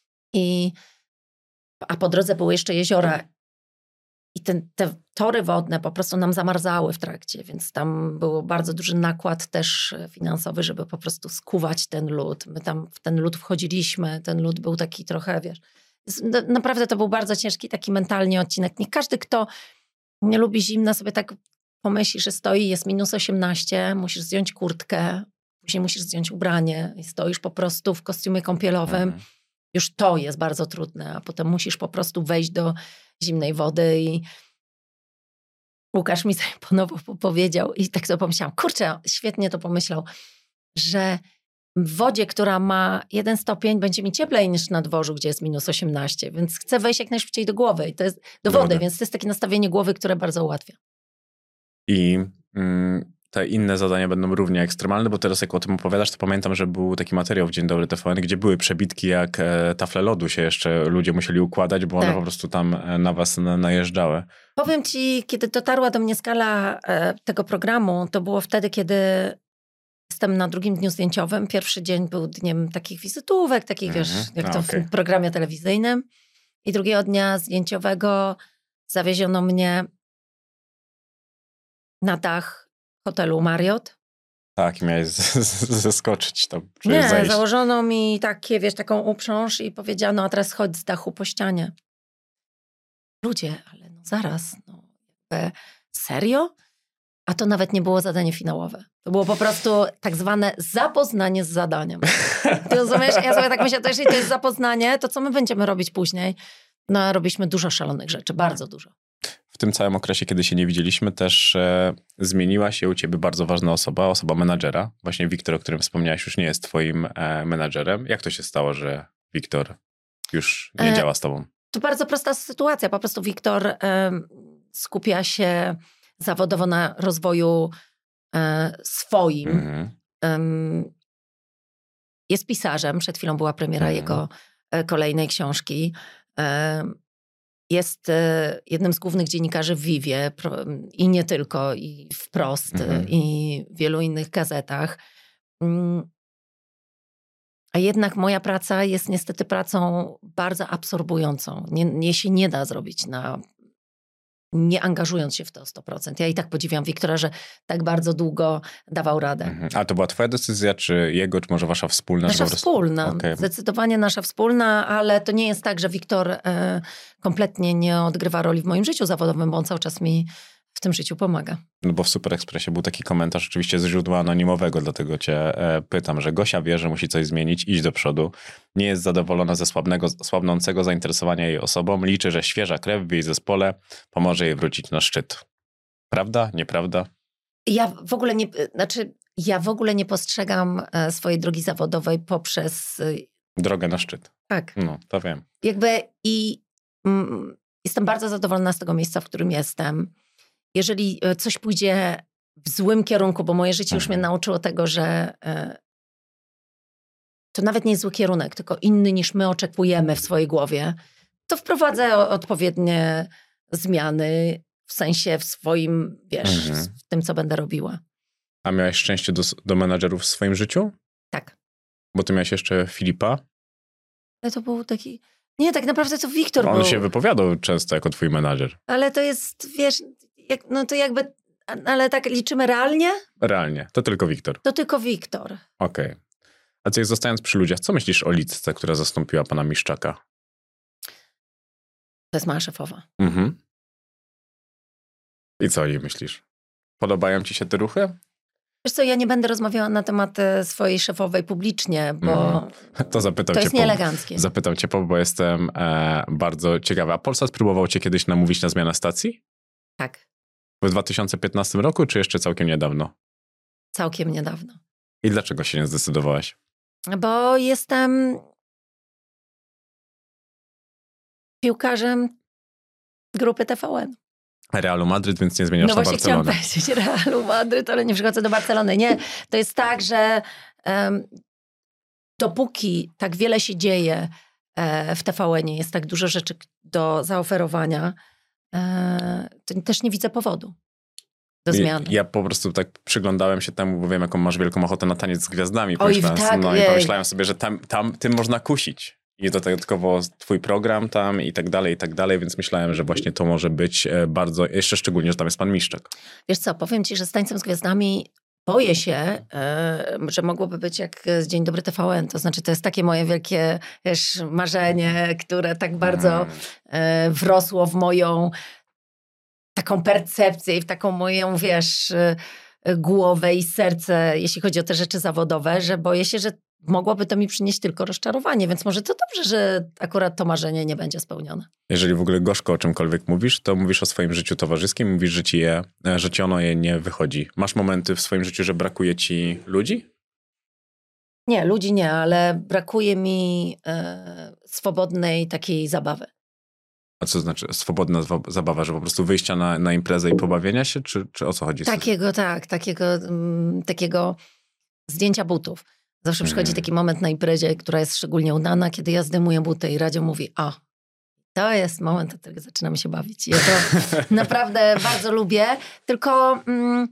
S5: A po drodze były jeszcze jeziora. I te tory wodne po prostu nam zamarzały w trakcie, więc tam był bardzo duży nakład też finansowy, żeby po prostu skuwać ten lód. My tam w ten lód wchodziliśmy, ten lód był taki trochę, wiesz, naprawdę to był bardzo ciężki taki mentalnie odcinek. Nie każdy, kto nie lubi zimna, sobie tak pomyśli, że stoi, jest -18, musisz zdjąć kurtkę, później musisz zdjąć ubranie i stoisz po prostu w kostiumie kąpielowym. Już to jest bardzo trudne, a potem musisz po prostu wejść do zimnej wody i Łukasz mi ponownie powiedział i tak sobie pomyślałam, kurczę, świetnie to pomyślał, że w wodzie, która ma 1 stopień, będzie mi cieplej niż na dworzu, gdzie jest -18, więc chcę wejść jak najszybciej do głowy i to jest do wody, więc to jest takie nastawienie głowy, które bardzo ułatwia.
S2: I te inne zadania będą równie ekstremalne, bo teraz jak o tym opowiadasz, to pamiętam, że był taki materiał w Dzień Dobry TVN, gdzie były przebitki, jak tafle lodu się jeszcze ludzie musieli układać, bo one po prostu tam na was najeżdżały.
S5: Powiem ci, kiedy dotarła do mnie skala tego programu, to było wtedy, kiedy jestem na drugim dniu zdjęciowym. Pierwszy dzień był dniem takich wizytówek, takich wiesz, jak to w programie telewizyjnym. I drugiego dnia zdjęciowego zawieziono mnie na dach hotelu Marriott.
S2: Tak, miałeś zeskoczyć tam.
S5: Nie,
S2: zejść.
S5: założono mi takie, wiesz, taką uprząż i powiedziano, a teraz chodź z dachu po ścianie. Ludzie, ale no zaraz, no serio? A to nawet nie było zadanie finałowe. To było po prostu tak zwane zapoznanie z zadaniem. Ty rozumiesz? Ja sobie tak myślę, to jeśli to jest zapoznanie, to co my będziemy robić później? No, robiliśmy dużo szalonych rzeczy, bardzo dużo.
S2: W tym całym okresie, kiedy się nie widzieliśmy, też zmieniła się u ciebie bardzo ważna osoba menadżera. Właśnie Wiktor, o którym wspomniałeś, już nie jest twoim menadżerem. Jak to się stało, że Wiktor już nie działa z tobą?
S5: To bardzo prosta sytuacja. Po prostu Wiktor skupia się zawodowo na rozwoju swoim. Jest pisarzem. Przed chwilą była premiera jego kolejnej książki. Jest jednym z głównych dziennikarzy w Vivie i nie tylko, i Wprost, i w wielu innych gazetach. A jednak moja praca jest niestety pracą bardzo absorbującą. Nie się nie da zrobić nie angażując się w to 100%. Ja i tak podziwiam Wiktora, że tak bardzo długo dawał radę.
S2: A to była twoja decyzja, czy jego, czy może wasza wspólna?
S5: Nasza wspólna. Okay. Zdecydowanie nasza wspólna, ale to nie jest tak, że Wiktor kompletnie nie odgrywa roli w moim życiu zawodowym, bo on cały czas mi w tym życiu pomaga.
S2: No bo w Super Expressie był taki komentarz oczywiście z źródła anonimowego, dlatego cię pytam, że Gosia wie, że musi coś zmienić, iść do przodu. Nie jest zadowolona ze słabnącego zainteresowania jej osobą. Liczy, że świeża krew w jej zespole pomoże jej wrócić na szczyt. Prawda? Nieprawda?
S5: Ja w ogóle nie postrzegam swojej drogi zawodowej poprzez...
S2: Drogę na szczyt.
S5: Tak.
S2: No, to wiem.
S5: Jestem bardzo zadowolona z tego miejsca, w którym jestem. Jeżeli coś pójdzie w złym kierunku, bo moje życie już mnie nauczyło tego, że to nawet nie jest zły kierunek, tylko inny niż my oczekujemy w swojej głowie, to wprowadzę odpowiednie zmiany w sensie w swoim, w tym, co będę robiła.
S2: A miałeś szczęście do menadżerów w swoim życiu?
S5: Tak.
S2: Bo ty miałeś jeszcze Filipa?
S5: Ale to był taki... Nie, tak naprawdę to Wiktor był.
S2: On się wypowiadał często jako twój menadżer.
S5: Ale to jest, ale tak liczymy realnie?
S2: Realnie, to tylko Wiktor.
S5: To tylko Wiktor.
S2: Okej. A co zostając przy ludziach, co myślisz o Litce, która zastąpiła pana Miszczaka?
S5: To jest moja szefowa.
S2: I co o niej myślisz? Podobają ci się te ruchy?
S5: Wiesz co, ja nie będę rozmawiała na temat swojej szefowej publicznie, bo
S2: to
S5: jest nieeleganckie.
S2: Zapytam cię, bo jestem bardzo ciekawy. A Polsat próbował cię kiedyś namówić na zmianę stacji?
S5: Tak.
S2: W 2015 roku, czy jeszcze całkiem niedawno?
S5: Całkiem niedawno.
S2: I dlaczego się nie zdecydowałaś?
S5: Bo jestem piłkarzem grupy TVN.
S2: Realu Madryt, więc nie zmieniasz na Barcelonę.
S5: No właśnie chciałam powiedzieć Realu Madryt, ale nie przychodzę do Barcelony. Nie, to jest tak, że dopóki tak wiele się dzieje w TVN-ie, jest tak dużo rzeczy do zaoferowania, to też nie widzę powodu do zmiany.
S2: Ja po prostu tak przyglądałem się temu, bo wiem, jaką masz wielką ochotę na taniec z gwiazdami.
S5: I pomyślałem
S2: sobie, że tym można kusić. I dodatkowo twój program tam i tak dalej, więc myślałem, że właśnie to może być bardzo, jeszcze szczególnie, że tam jest pan Miszczak.
S5: Wiesz co, powiem ci, że z Tańcem z Gwiazdami boję się, że mogłoby być jak z Dzień Dobry TVN. To znaczy, to jest takie moje wielkie marzenie, które tak bardzo wrosło w moją taką percepcję i w taką moją, głowę i serce, jeśli chodzi o te rzeczy zawodowe, że boję się, że mogłoby to mi przynieść tylko rozczarowanie, więc może to dobrze, że akurat to marzenie nie będzie spełnione.
S2: Jeżeli w ogóle gorzko o czymkolwiek mówisz, to mówisz o swoim życiu towarzyskim, mówisz, że ci ono nie wychodzi. Masz momenty w swoim życiu, że brakuje ci ludzi?
S5: Nie, ludzi nie, ale brakuje mi swobodnej takiej zabawy.
S2: A co znaczy swobodna zabawa, że po prostu wyjścia na imprezę i pobawienia się, czy o co chodzi?
S5: Takiego zdjęcia butów. Zawsze przychodzi taki moment na imprezie, która jest szczególnie udana, kiedy ja zdejmuję buty i Radzio mówi, to jest moment, od którego zaczynamy się bawić. Ja to naprawdę bardzo lubię, tylko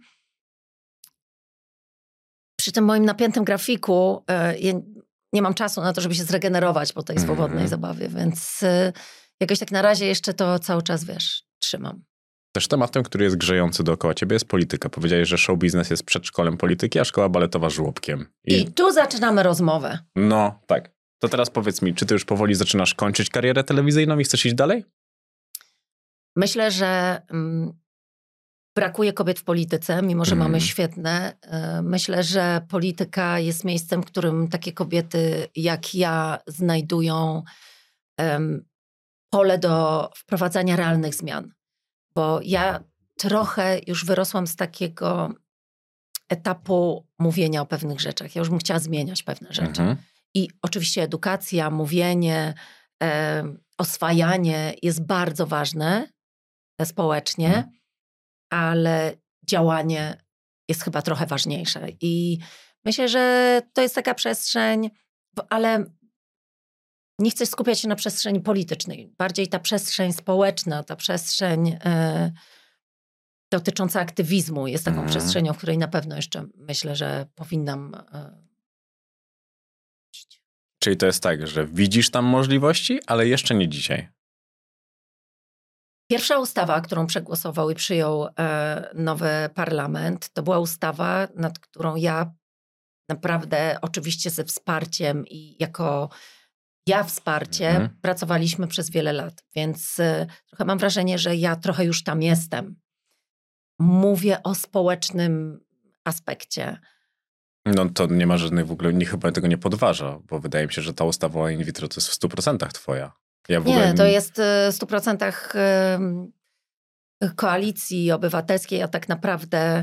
S5: przy tym moim napiętym grafiku ja nie mam czasu na to, żeby się zregenerować po tej swobodnej zabawie, więc jakoś tak na razie jeszcze to cały czas, trzymam.
S2: Też tematem, który jest grzejący dookoła ciebie, jest polityka. Powiedziałeś, że show biznes jest przedszkolem polityki, a szkoła baletowa żłobkiem.
S5: I tu zaczynamy rozmowę.
S2: No, tak. To teraz powiedz mi, czy ty już powoli zaczynasz kończyć karierę telewizyjną i chcesz iść dalej?
S5: Myślę, że brakuje kobiet w polityce, mimo że mamy świetne. Myślę, że polityka jest miejscem, w którym takie kobiety jak ja znajdują pole do wprowadzania realnych zmian. Bo ja trochę już wyrosłam z takiego etapu mówienia o pewnych rzeczach. Ja już bym chciała zmieniać pewne rzeczy. I oczywiście edukacja, mówienie, oswajanie jest bardzo ważne społecznie, ale działanie jest chyba trochę ważniejsze. I myślę, że to jest taka przestrzeń, ale nie chcę skupiać się na przestrzeni politycznej. Bardziej ta przestrzeń społeczna, ta przestrzeń dotycząca aktywizmu jest taką przestrzenią, w której na pewno jeszcze myślę, że powinnam
S2: Czyli to jest tak, że widzisz tam możliwości, ale jeszcze nie dzisiaj.
S5: Pierwsza ustawa, którą przegłosował i przyjął nowy parlament, to była ustawa, nad którą ja naprawdę oczywiście ze wsparciem i jako wsparcie pracowaliśmy przez wiele lat, więc trochę mam wrażenie, że ja trochę już tam jestem. Mówię o społecznym aspekcie.
S2: No to nie ma żadnej w ogóle, nikt chyba tego nie podważa, bo wydaje mi się, że ta ustawa o in vitro to jest w 100% twoja. Ja w ogóle...
S5: To jest w 100% Koalicji Obywatelskiej, a tak naprawdę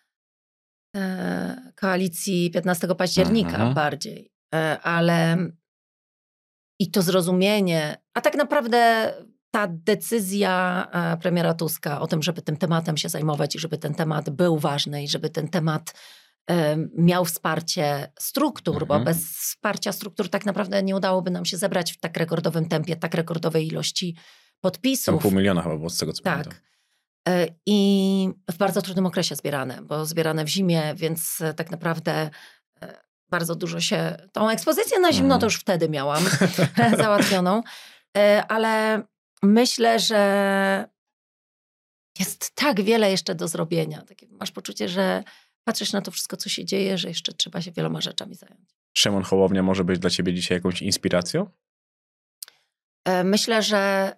S5: Koalicji 15 października bardziej. Ale i to zrozumienie, a tak naprawdę ta decyzja premiera Tuska o tym, żeby tym tematem się zajmować i żeby ten temat był ważny i żeby ten temat miał wsparcie struktur, bo bez wsparcia struktur tak naprawdę nie udałoby nam się zebrać w tak rekordowym tempie, tak rekordowej ilości podpisów.
S2: Tam 500 000 chyba było z tego, co pamiętam.
S5: I w bardzo trudnym okresie zbierane, bo zbierane w zimie, więc tak naprawdę bardzo dużo się... Tą ekspozycję na zimno to już wtedy miałam załatwioną, ale myślę, że jest tak wiele jeszcze do zrobienia. Takie, masz poczucie, że patrzysz na to wszystko, co się dzieje, że jeszcze trzeba się wieloma rzeczami zająć.
S2: Szymon Hołownia może być dla ciebie dzisiaj jakąś inspiracją?
S5: Myślę, że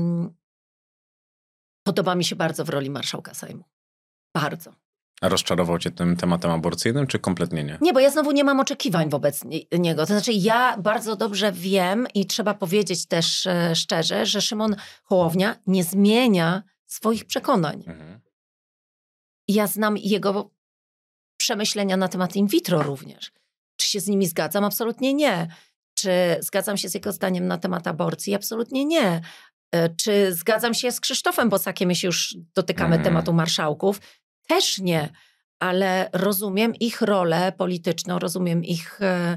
S5: podoba mi się bardzo w roli marszałka Sejmu. Bardzo.
S2: A rozczarował cię tym tematem aborcyjnym, czy kompletnie nie?
S5: Nie, bo ja znowu nie mam oczekiwań wobec niego. To znaczy ja bardzo dobrze wiem i trzeba powiedzieć też szczerze, że Szymon Hołownia nie zmienia swoich przekonań. Ja znam jego przemyślenia na temat in vitro również. Czy się z nimi zgadzam? Absolutnie nie. Czy zgadzam się z jego zdaniem na temat aborcji? Absolutnie nie. Czy zgadzam się z Krzysztofem Bosakiem, jeśli już dotykamy tematu marszałków? Też nie. Ale rozumiem ich rolę polityczną, rozumiem ich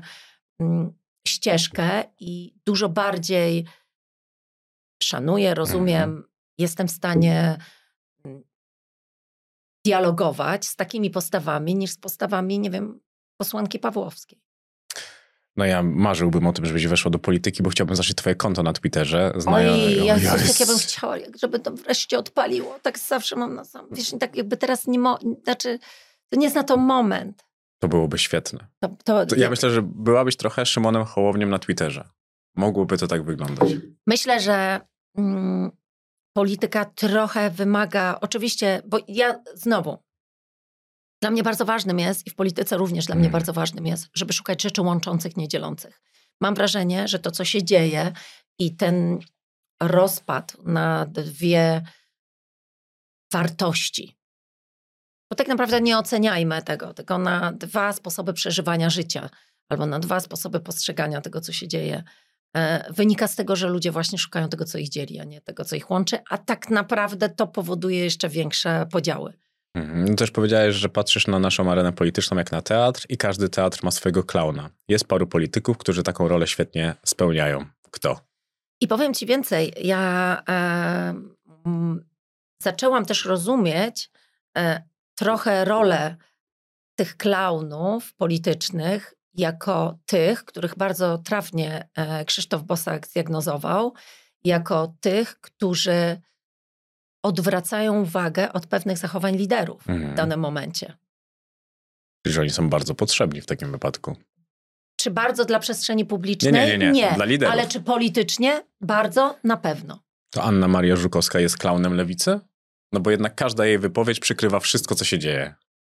S5: ścieżkę i dużo bardziej szanuję, rozumiem, jestem w stanie dialogować z takimi postawami niż z postawami, nie wiem, posłanki Pawłowskiej.
S2: No ja marzyłbym o tym, żebyś weszła do polityki, bo chciałbym zacząć twoje konto na Twitterze.
S5: Ja bym chciała, żeby to wreszcie odpaliło. Tak zawsze mam na sam. Wiesz, tak jakby teraz znaczy, to nie jest na to moment.
S2: To byłoby świetne. Ja myślę, że byłabyś trochę Szymonem Hołowniem na Twitterze. Mogłoby to tak wyglądać.
S5: Myślę, że polityka trochę wymaga, oczywiście, bo ja znowu, dla mnie bardzo ważnym jest i w polityce również dla mnie bardzo ważnym jest, żeby szukać rzeczy łączących, nie dzielących. Mam wrażenie, że to, co się dzieje i ten rozpad na dwie wartości, bo tak naprawdę nie oceniajmy tego, tylko na dwa sposoby przeżywania życia albo na dwa sposoby postrzegania tego, co się dzieje, wynika z tego, że ludzie właśnie szukają tego, co ich dzieli, a nie tego, co ich łączy, a tak naprawdę to powoduje jeszcze większe podziały.
S2: Też powiedziałeś, że patrzysz na naszą arenę polityczną jak na teatr i każdy teatr ma swojego klauna. Jest paru polityków, którzy taką rolę świetnie spełniają. Kto?
S5: I powiem ci więcej, ja zaczęłam też rozumieć trochę rolę tych klaunów politycznych jako tych, których bardzo trafnie Krzysztof Bosak zdiagnozował, jako tych, którzy odwracają uwagę od pewnych zachowań liderów w danym momencie.
S2: Czyli oni są bardzo potrzebni w takim wypadku.
S5: Czy bardzo dla przestrzeni publicznej?
S2: Nie. Dla liderów.
S5: Ale czy politycznie? Bardzo, na pewno.
S2: To Anna Maria Żukowska jest klaunem lewicy? No bo jednak każda jej wypowiedź przykrywa wszystko, co się dzieje.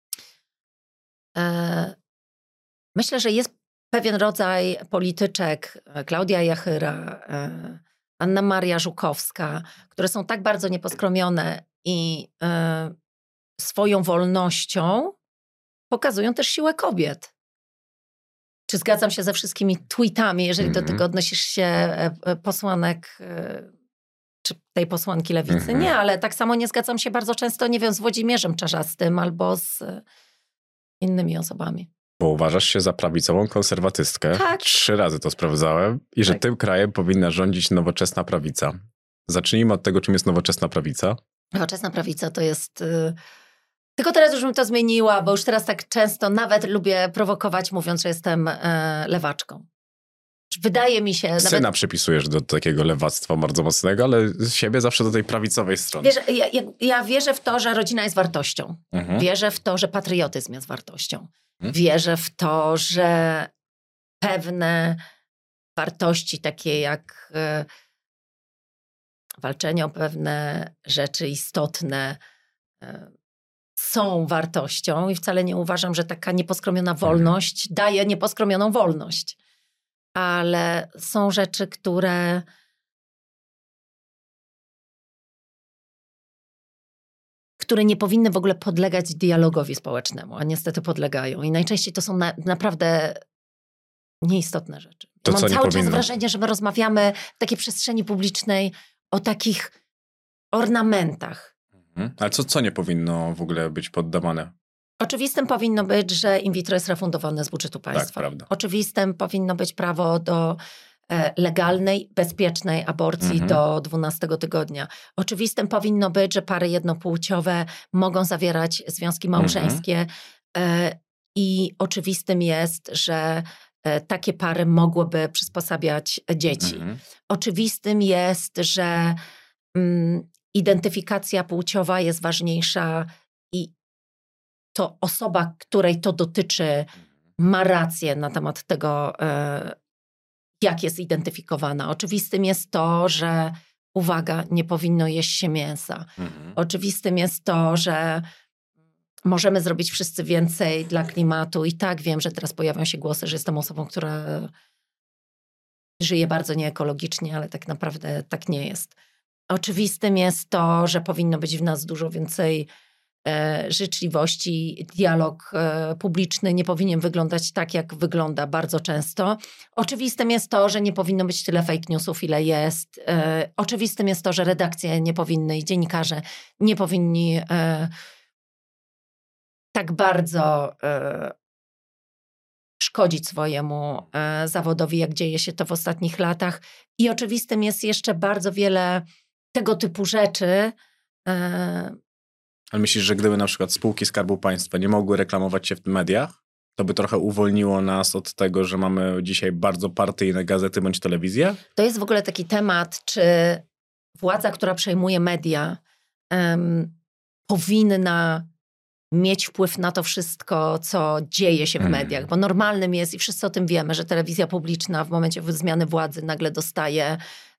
S5: Myślę, że jest pewien rodzaj polityczek, Klaudia Jachyra, Anna Maria Żukowska, które są tak bardzo nieposkromione i swoją wolnością pokazują też siłę kobiet. Czy zgadzam się ze wszystkimi tweetami, jeżeli do tego odnosisz się posłanek czy tej posłanki lewicy? Nie, ale tak samo nie zgadzam się bardzo często, nie wiem, z Włodzimierzem Czarzastym albo z innymi osobami.
S2: Bo uważasz się za prawicową konserwatystkę.
S5: Tak.
S2: 3 razy to sprawdzałem. I że tym krajem powinna rządzić nowoczesna prawica. Zacznijmy od tego, czym jest nowoczesna prawica.
S5: Nowoczesna prawica to jest... Tylko teraz już bym to zmieniła, bo już teraz tak często nawet lubię prowokować, mówiąc, że jestem lewaczką. Wydaje mi się...
S2: Syna
S5: nawet...
S2: przypisujesz do takiego lewactwa bardzo mocnego, ale z siebie zawsze do tej prawicowej strony.
S5: Wiesz, ja wierzę w to, że rodzina jest wartością. Wierzę w to, że patriotyzm jest wartością. Wierzę w to, że pewne wartości, takie jak walczenie o pewne rzeczy istotne, są wartością i wcale nie uważam, że taka nieposkromiona wolność daje nieposkromioną wolność. Ale są rzeczy, które nie powinny w ogóle podlegać dialogowi społecznemu, a niestety podlegają. I najczęściej to są naprawdę nieistotne rzeczy.
S2: To
S5: mam
S2: co
S5: cały
S2: nie
S5: czas
S2: powinno?
S5: wrażenie, że my rozmawiamy w takiej przestrzeni publicznej o takich ornamentach.
S2: Ale co nie powinno w ogóle być poddawane?
S5: Oczywistym powinno być, że in vitro jest refundowane z budżetu państwa.
S2: Tak, prawda.
S5: Oczywistym powinno być prawo do legalnej, bezpiecznej aborcji do 12 tygodnia. Oczywistym powinno być, że pary jednopłciowe mogą zawierać związki małżeńskie i oczywistym jest, że takie pary mogłyby przysposabiać dzieci. Oczywistym jest, że identyfikacja płciowa jest ważniejsza i to osoba, której to dotyczy, ma rację na temat tego, jak jest zidentyfikowana. Oczywistym jest to, że uwaga, nie powinno jeść się mięsa. Oczywistym jest to, że możemy zrobić wszyscy więcej dla klimatu i tak wiem, że teraz pojawią się głosy, że jestem osobą, która żyje bardzo nieekologicznie, ale tak naprawdę tak nie jest. Oczywistym jest to, że powinno być w nas dużo więcej życzliwości. Dialog publiczny nie powinien wyglądać tak, jak wygląda bardzo często. Oczywistym jest to, że nie powinno być tyle fake newsów, ile jest. Oczywistym jest to, że redakcje nie powinny i dziennikarze nie powinni tak bardzo szkodzić swojemu zawodowi, jak dzieje się to w ostatnich latach. I oczywistym jest jeszcze bardzo wiele tego typu rzeczy.
S2: Ale myślisz, że gdyby na przykład spółki Skarbu Państwa nie mogły reklamować się w mediach, to by trochę uwolniło nas od tego, że mamy dzisiaj bardzo partyjne gazety bądź telewizję?
S5: To jest w ogóle taki temat, czy władza, która przejmuje media, powinna mieć wpływ na to wszystko, co dzieje się w mediach. Bo normalnym jest, i wszyscy o tym wiemy, że telewizja publiczna w momencie zmiany władzy nagle dostaje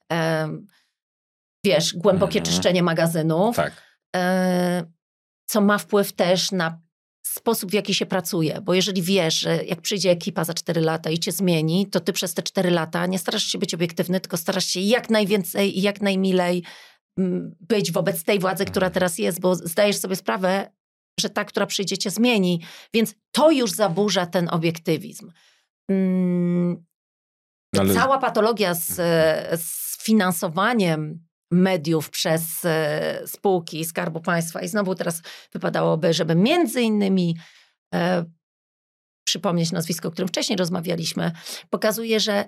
S5: głębokie czyszczenie magazynów.
S2: Tak.
S5: Co ma wpływ też na sposób, w jaki się pracuje. Bo jeżeli wiesz, że jak przyjdzie ekipa za 4 lata i cię zmieni, to ty przez te 4 lata nie starasz się być obiektywny, tylko starasz się jak najwięcej i jak najmilej być wobec tej władzy, która teraz jest, bo zdajesz sobie sprawę, że ta, która przyjdzie, cię zmieni. Więc to już zaburza ten obiektywizm. Cała patologia z finansowaniem mediów przez spółki Skarbu Państwa i znowu teraz wypadałoby, żeby między innymi przypomnieć nazwisko, o którym wcześniej rozmawialiśmy, pokazuje, że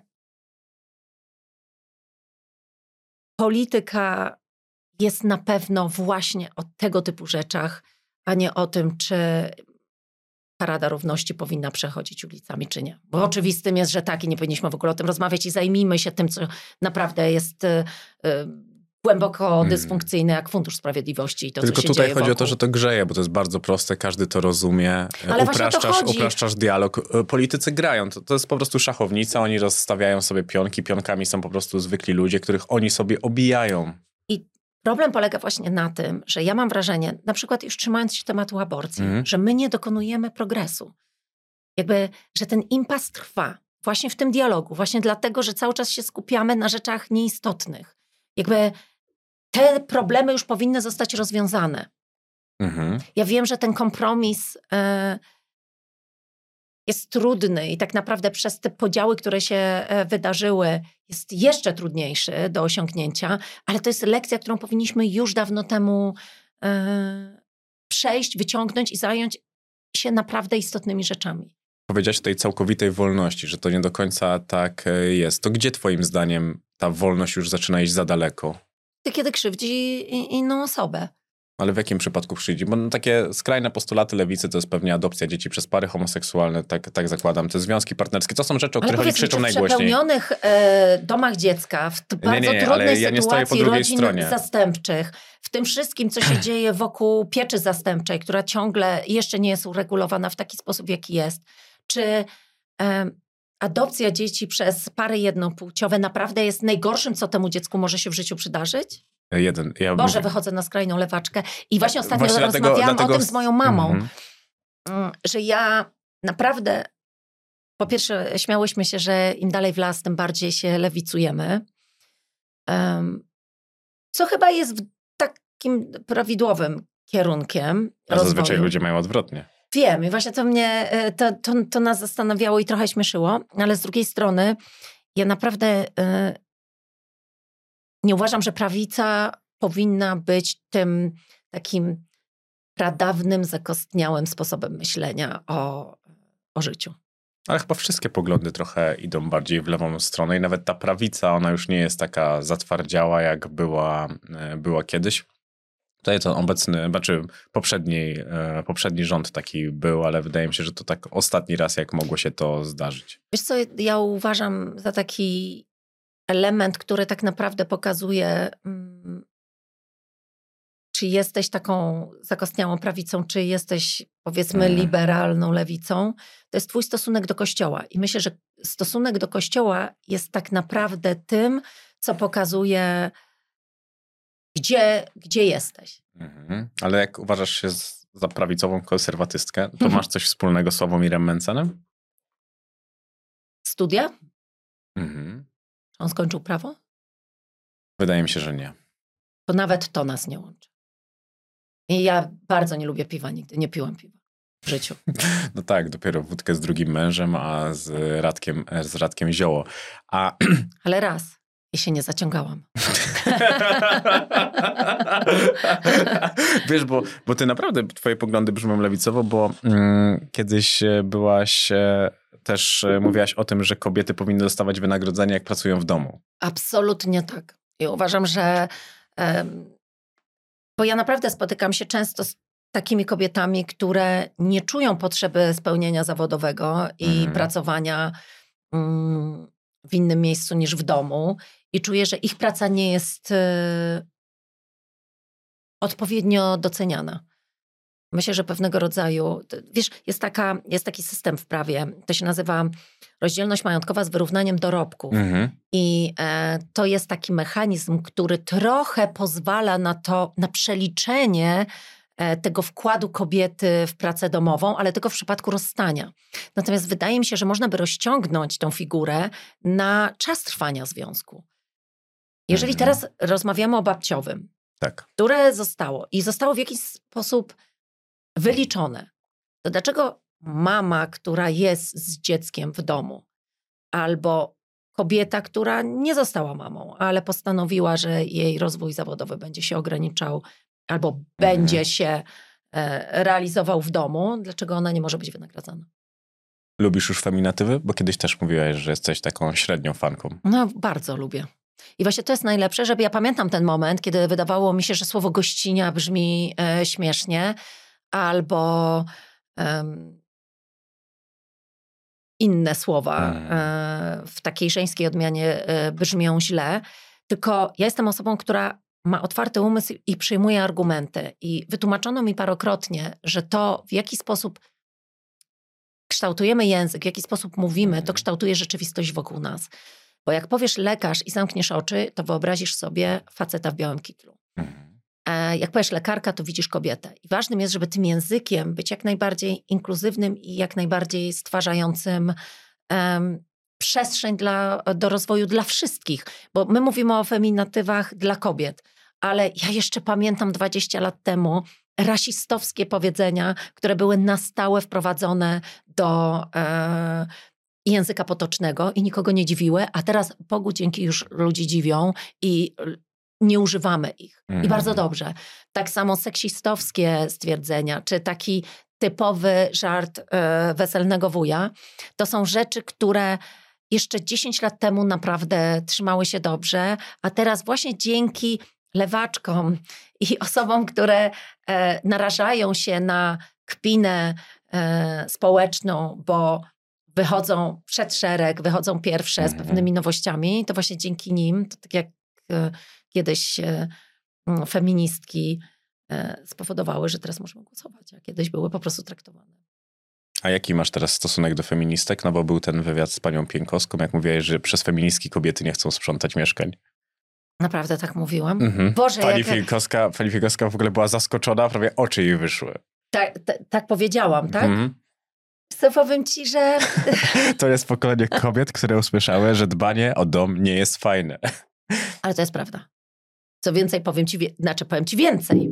S5: polityka jest na pewno właśnie o tego typu rzeczach, a nie o tym, czy Parada Równości powinna przechodzić ulicami, czy nie. Bo oczywistym jest, że tak i nie powinniśmy w ogóle o tym rozmawiać i zajmijmy się tym, co naprawdę jest głęboko dysfunkcyjne jak Fundusz Sprawiedliwości i to,
S2: Tylko
S5: co się
S2: tutaj
S5: dzieje
S2: chodzi
S5: wokół.
S2: o to, że to grzeje, bo to jest bardzo proste, każdy to rozumie.
S5: Ale właśnie o to chodzi.
S2: Upraszczasz dialog. Politycy grają, to jest po prostu szachownica, oni rozstawiają sobie pionki, pionkami są po prostu zwykli ludzie, których oni sobie obijają.
S5: I problem polega właśnie na tym, że ja mam wrażenie, na przykład już trzymając się tematu aborcji, że my nie dokonujemy progresu. Jakby, że ten impas trwa właśnie w tym dialogu, właśnie dlatego, że cały czas się skupiamy na rzeczach nieistotnych. Jakby te problemy już powinny zostać rozwiązane. Ja wiem, że ten kompromis jest trudny i tak naprawdę przez te podziały, które się wydarzyły, jest jeszcze trudniejszy do osiągnięcia, ale to jest lekcja, którą powinniśmy już dawno temu przejść, wyciągnąć i zająć się naprawdę istotnymi rzeczami.
S2: Powiedziałeś o tej całkowitej wolności, że to nie do końca tak jest. To gdzie twoim zdaniem ta wolność już zaczyna iść za daleko?
S5: Kiedy krzywdzi inną osobę.
S2: Ale w jakim przypadku krzywdzi? Bo takie skrajne postulaty lewicy to jest pewnie adopcja dzieci przez pary homoseksualne, tak zakładam, te związki partnerskie. To są rzeczy, o których oni krzyczą najgłośniej.
S5: W przepełnionych domach dziecka, w bardzo trudnej sytuacji rodzin zastępczych, w tym wszystkim, co się dzieje wokół pieczy zastępczej, która ciągle jeszcze nie jest uregulowana w taki sposób, jaki jest, czy adopcja dzieci przez pary jednopłciowe naprawdę jest najgorszym, co temu dziecku może się w życiu przydarzyć? Boże, wychodzę na skrajną lewaczkę. I właśnie ostatnio rozmawiałam o tym z moją mamą, że ja naprawdę, po pierwsze śmiałyśmy się, że im dalej w las, tym bardziej się lewicujemy. Co chyba jest takim prawidłowym kierunkiem rozwoju.
S2: Zazwyczaj ludzie mają odwrotnie.
S5: Wiem i właśnie to nas zastanawiało i trochę śmieszyło, ale z drugiej strony ja naprawdę nie uważam, że prawica powinna być tym takim pradawnym, zakostniałym sposobem myślenia o życiu.
S2: Ale chyba wszystkie poglądy trochę idą bardziej w lewą stronę i nawet ta prawica, ona już nie jest taka zatwardziała, jak była kiedyś. Tutaj to obecny, poprzedni rząd taki był, ale wydaje mi się, że to tak ostatni raz, jak mogło się to zdarzyć.
S5: Wiesz co, ja uważam za taki element, który tak naprawdę pokazuje, czy jesteś taką zakostniałą prawicą, czy jesteś, powiedzmy, liberalną lewicą, to jest twój stosunek do Kościoła. I myślę, że stosunek do Kościoła jest tak naprawdę tym, co pokazuje, gdzie jesteś.
S2: Ale jak uważasz się za prawicową konserwatystkę, to masz coś wspólnego z Sławomirem Mencenem?
S5: Studia? On skończył prawo?
S2: Wydaje mi się, że nie.
S5: To nawet to nas nie łączy. I ja bardzo nie lubię piwa, nigdy nie piłam piwa w życiu.
S2: No tak, dopiero wódkę z drugim mężem, a z Radkiem zioło.
S5: Ale raz. I się nie zaciągałam.
S2: Wiesz, bo ty naprawdę, twoje poglądy brzmią lewicowo, bo kiedyś byłaś, też mówiłaś o tym, że kobiety powinny dostawać wynagrodzenie, jak pracują w domu.
S5: Absolutnie tak. I uważam, że bo ja naprawdę spotykam się często z takimi kobietami, które nie czują potrzeby spełnienia zawodowego i pracowania w innym miejscu niż w domu i czuję, że ich praca nie jest odpowiednio doceniana. Myślę, że pewnego rodzaju, wiesz, jest taki system w prawie, to się nazywa rozdzielność majątkowa z wyrównaniem dorobków. I to jest taki mechanizm, który trochę pozwala na przeliczenie tego wkładu kobiety w pracę domową, ale tylko w przypadku rozstania. Natomiast wydaje mi się, że można by rozciągnąć tą figurę na czas trwania związku. Jeżeli teraz rozmawiamy o babciowym,
S2: tak,
S5: które zostało w jakiś sposób wyliczone, to dlaczego mama, która jest z dzieckiem w domu, albo kobieta, która nie została mamą, ale postanowiła, że jej rozwój zawodowy będzie się ograniczał albo będzie się realizował w domu, dlaczego ona nie może być wynagradzana?
S2: Lubisz już feminatywy? Bo kiedyś też mówiłaś, że jesteś taką średnią fanką.
S5: No, bardzo lubię. I właśnie to jest najlepsze, żeby ja pamiętam ten moment, kiedy wydawało mi się, że słowo gościnia brzmi śmiesznie, albo inne słowa w takiej żeńskiej odmianie brzmią źle. Tylko ja jestem osobą, która ma otwarty umysł i przyjmuje argumenty. I wytłumaczono mi parokrotnie, że to, w jaki sposób kształtujemy język, w jaki sposób mówimy, to kształtuje rzeczywistość wokół nas. Bo jak powiesz lekarz i zamkniesz oczy, to wyobrazisz sobie faceta w białym kitlu. Jak powiesz lekarka, to widzisz kobietę. I ważnym jest, żeby tym językiem być jak najbardziej inkluzywnym i jak najbardziej stwarzającym przestrzeń do rozwoju dla wszystkich. Bo my mówimy o feminatywach dla kobiet, ale ja jeszcze pamiętam 20 lat temu rasistowskie powiedzenia, które były na stałe wprowadzone do języka potocznego i nikogo nie dziwiły, a teraz Bogu dzięki już ludzi dziwią i nie używamy ich. I bardzo dobrze. Tak samo seksistowskie stwierdzenia, czy taki typowy żart weselnego wuja, to są rzeczy, które jeszcze 10 lat temu naprawdę trzymały się dobrze, a teraz właśnie dzięki lewaczkom i osobom, które narażają się na kpinę społeczną, bo wychodzą przed szereg, wychodzą pierwsze z pewnymi nowościami, to właśnie dzięki nim, to tak jak kiedyś feministki spowodowały, że teraz możemy głosować, a kiedyś były po prostu traktowane.
S2: A jaki masz teraz stosunek do feministek? No bo był ten wywiad z panią Pieńkowską, jak mówiłaś, że przez feministki kobiety nie chcą sprzątać mieszkań.
S5: Naprawdę tak mówiłam?
S2: Boże, pani Pieńkowska w ogóle była zaskoczona, prawie oczy jej wyszły.
S5: Tak powiedziałam, tak? Co powiem ci, że...
S2: To jest pokolenie kobiet, które usłyszały, że dbanie o dom nie jest fajne.
S5: Ale to jest prawda. Co więcej, powiem ci więcej.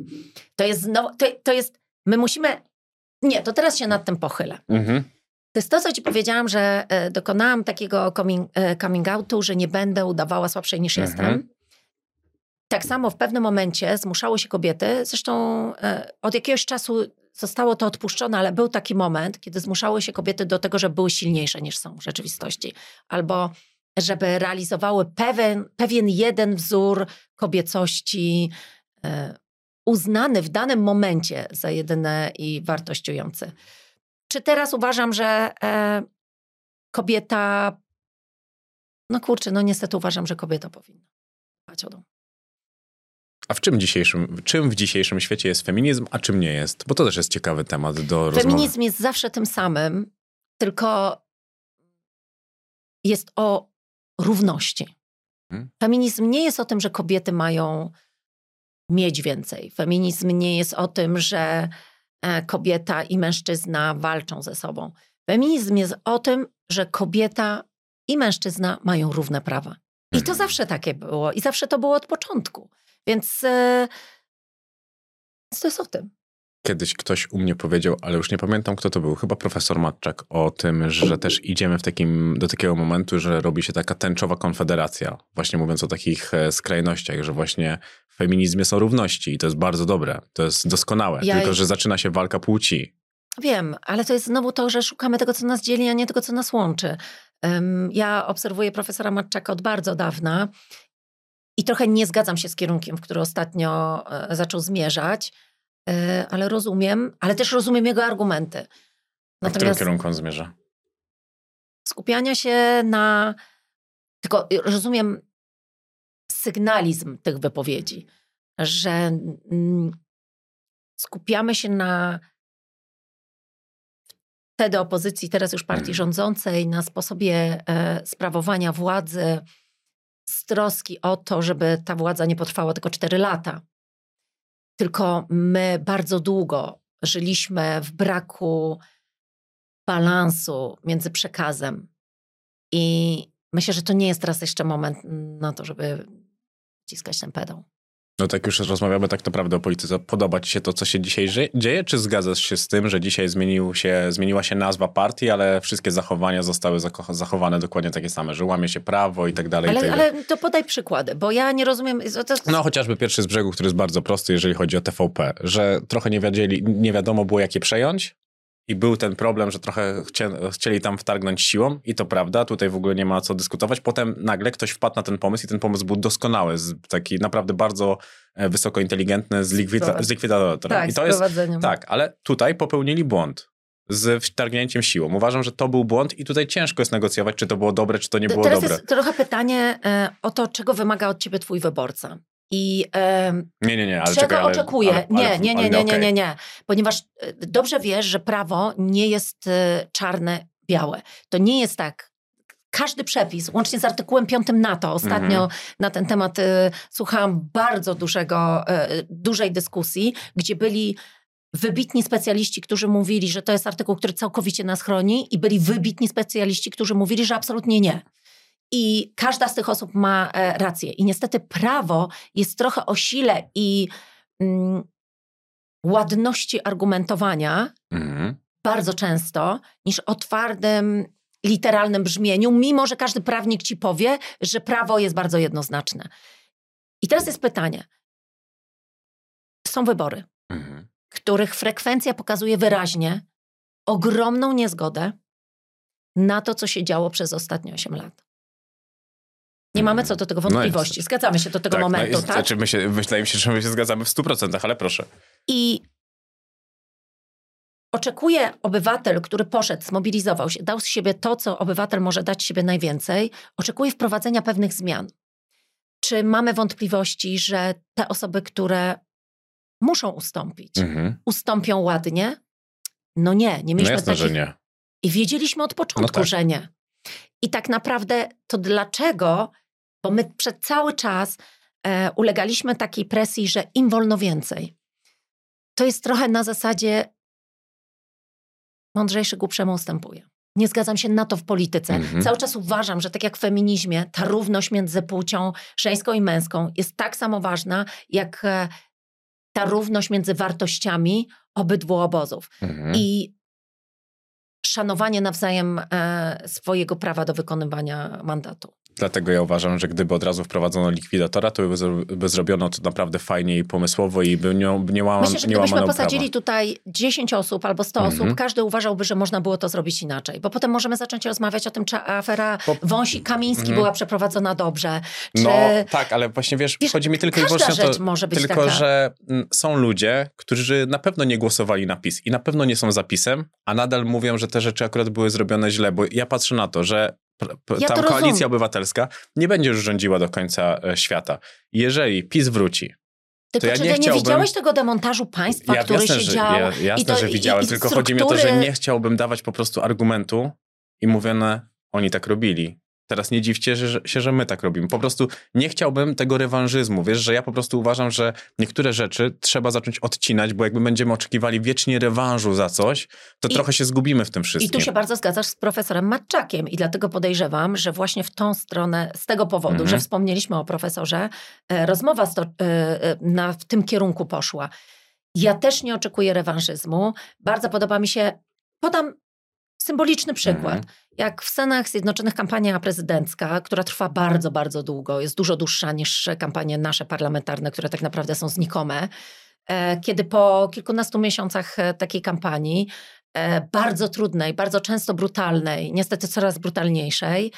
S5: To jest, my musimy... Nie, to teraz się nad tym pochylę. To jest to, co ci powiedziałam, że dokonałam takiego coming outu, że nie będę udawała słabszej niż jestem. Tak samo w pewnym momencie zmuszały się kobiety, zresztą od jakiegoś czasu zostało to odpuszczone, ale był taki moment, kiedy zmuszały się kobiety do tego, żeby były silniejsze niż są w rzeczywistości. Albo żeby realizowały pewien jeden wzór kobiecości uznany w danym momencie za jedyny i wartościujący. Czy teraz uważam, że kobieta... niestety uważam, że kobieta powinna dbać o dom.
S2: A czym w dzisiejszym świecie jest feminizm, a czym nie jest? Bo to też jest ciekawy temat do rozmowy.
S5: Feminizm jest zawsze tym samym, tylko jest o równości. Feminizm nie jest o tym, że kobiety mają mieć więcej. Feminizm nie jest o tym, że kobieta i mężczyzna walczą ze sobą. Feminizm jest o tym, że kobieta i mężczyzna mają równe prawa. I to zawsze takie było. I zawsze to było od początku. Więc to jest o tym.
S2: Kiedyś ktoś u mnie powiedział, ale już nie pamiętam, kto to był, chyba profesor Matczak, o tym, że też idziemy do takiego momentu, że robi się taka tęczowa konfederacja. Właśnie mówiąc o takich skrajnościach, że właśnie w feminizmie są równości i to jest bardzo dobre, to jest doskonałe, tylko że zaczyna się walka płci.
S5: Wiem, ale to jest znowu to, że szukamy tego, co nas dzieli, a nie tego, co nas łączy. Ja obserwuję profesora Matczaka od bardzo dawna i trochę nie zgadzam się z kierunkiem, w który ostatnio zaczął zmierzać, ale też rozumiem jego argumenty.
S2: A w którym kierunku on zmierza?
S5: Skupiania się na... Tylko rozumiem sygnalizm tych wypowiedzi, że skupiamy się na wtedy opozycji, teraz już partii rządzącej, na sposobie sprawowania władzy z troski o to, żeby ta władza nie potrwała tylko 4 lata. Tylko my bardzo długo żyliśmy w braku balansu między przekazem i myślę, że to nie jest teraz jeszcze moment na to, żeby wciskać ten pedał.
S2: No tak już rozmawiamy tak naprawdę o polityce. Podoba ci się to, co się dzisiaj dzieje, czy zgadzasz się z tym, że dzisiaj zmieniła się nazwa partii, ale wszystkie zachowania zostały zachowane dokładnie takie same, że łamie się prawo i tak dalej.
S5: Ale to podaj przykłady, bo ja nie rozumiem...
S2: No chociażby pierwszy z brzegu, który jest bardzo prosty, jeżeli chodzi o TVP, że trochę nie wiadomo było, jak je przejąć i był ten problem, że trochę chcieli tam wtargnąć siłą i to prawda, tutaj w ogóle nie ma co dyskutować. Potem nagle ktoś wpadł na ten pomysł i ten pomysł był doskonały, taki naprawdę bardzo wysoko inteligentny, z likwidatorem.
S5: Tak,
S2: I to jest, tak, ale tutaj popełnili błąd z wtargnięciem siłą. Uważam, że to był błąd i tutaj ciężko jest negocjować, czy to było dobre, czy to nie było dobre.
S5: Teraz jest trochę pytanie o to, czego wymaga od ciebie twój wyborca. I
S2: Nie, ale
S5: czego
S2: czekaj,
S5: oczekuję?
S2: ale
S5: Nie. Ponieważ dobrze wiesz, że prawo nie jest czarne, białe. To nie jest tak. Każdy przepis, łącznie z artykułem 5 NATO, ostatnio na ten temat słuchałam bardzo dużej dyskusji, gdzie byli wybitni specjaliści, którzy mówili, że to jest artykuł, który całkowicie nas chroni, i byli wybitni specjaliści, którzy mówili, że absolutnie nie. I każda z tych osób ma rację. I niestety prawo jest trochę o sile i ładności argumentowania bardzo często niż o twardym, literalnym brzmieniu, mimo że każdy prawnik ci powie, że prawo jest bardzo jednoznaczne. I teraz jest pytanie. Są wybory, których frekwencja pokazuje wyraźnie ogromną niezgodę na to, co się działo przez ostatnie 8 lat. Nie mamy co do tego wątpliwości. Zgadzamy się do tego momentu, tak?
S2: Znaczy wydaje mi się, że my się zgadzamy w 100%, ale proszę.
S5: I oczekuje obywatel, który poszedł, zmobilizował się, dał z siebie to, co obywatel może dać siebie najwięcej, oczekuje wprowadzenia pewnych zmian. Czy mamy wątpliwości, że te osoby, które muszą ustąpić, ustąpią ładnie? No nie mieliśmy
S2: jasne, że nie.
S5: I wiedzieliśmy od początku, że nie. I tak naprawdę to dlaczego? Bo my przez cały czas ulegaliśmy takiej presji, że im wolno więcej. To jest trochę na zasadzie mądrzejszy głupszemu ustępuje. Nie zgadzam się na to w polityce. Cały czas uważam, że tak jak w feminizmie, ta równość między płcią żeńską i męską jest tak samo ważna, jak ta równość między wartościami obydwu obozów. I szanowanie nawzajem swojego prawa do wykonywania mandatu.
S2: Dlatego ja uważam, że gdyby od razu wprowadzono likwidatora, to by zrobiono to naprawdę fajnie i pomysłowo i by nie łamano
S5: Myślę, że gdybyśmy posadzili
S2: prawa.
S5: tutaj 10 osób albo 100 osób, każdy uważałby, że można było to zrobić inaczej. Bo potem możemy zacząć rozmawiać o tym, czy afera Wąsik-Kamiński była przeprowadzona dobrze. Czy...
S2: No tak, ale właśnie wiesz, chodzi mi tylko i wyłącznie o to,
S5: może być
S2: tylko
S5: taka.
S2: że są ludzie, którzy na pewno nie głosowali na PiS i na pewno nie są za PiS-em, a nadal mówią, że te rzeczy akurat były zrobione źle, bo ja patrzę na to, że tam koalicja obywatelska nie będzie już rządziła do końca świata. Jeżeli PiS wróci,
S5: tylko
S2: to ja
S5: czy nie widziałeś tego demontażu państwa, który się dział?
S2: Jasne, że widziałem, tylko chodzi mi o to, że nie chciałbym dawać po prostu argumentu i mówione, oni tak robili. Teraz nie dziwcie się, że my tak robimy. Po prostu nie chciałbym tego rewanżyzmu. Wiesz, że ja po prostu uważam, że niektóre rzeczy trzeba zacząć odcinać, bo jakby będziemy oczekiwali wiecznie rewanżu za coś, to trochę się zgubimy w tym wszystkim.
S5: I tu się bardzo zgadzasz z profesorem Matczakiem i dlatego podejrzewam, że właśnie w tą stronę, z tego powodu, że wspomnieliśmy o profesorze, rozmowa w tym kierunku poszła. Ja też nie oczekuję rewanżyzmu. Bardzo podoba mi się, podam symboliczny przykład. Jak w Stanach Zjednoczonych kampania prezydencka, która trwa bardzo, bardzo długo, jest dużo dłuższa niż kampanie nasze parlamentarne, które tak naprawdę są znikome, kiedy po kilkunastu miesiącach takiej kampanii, bardzo trudnej, bardzo często brutalnej, niestety coraz brutalniejszej,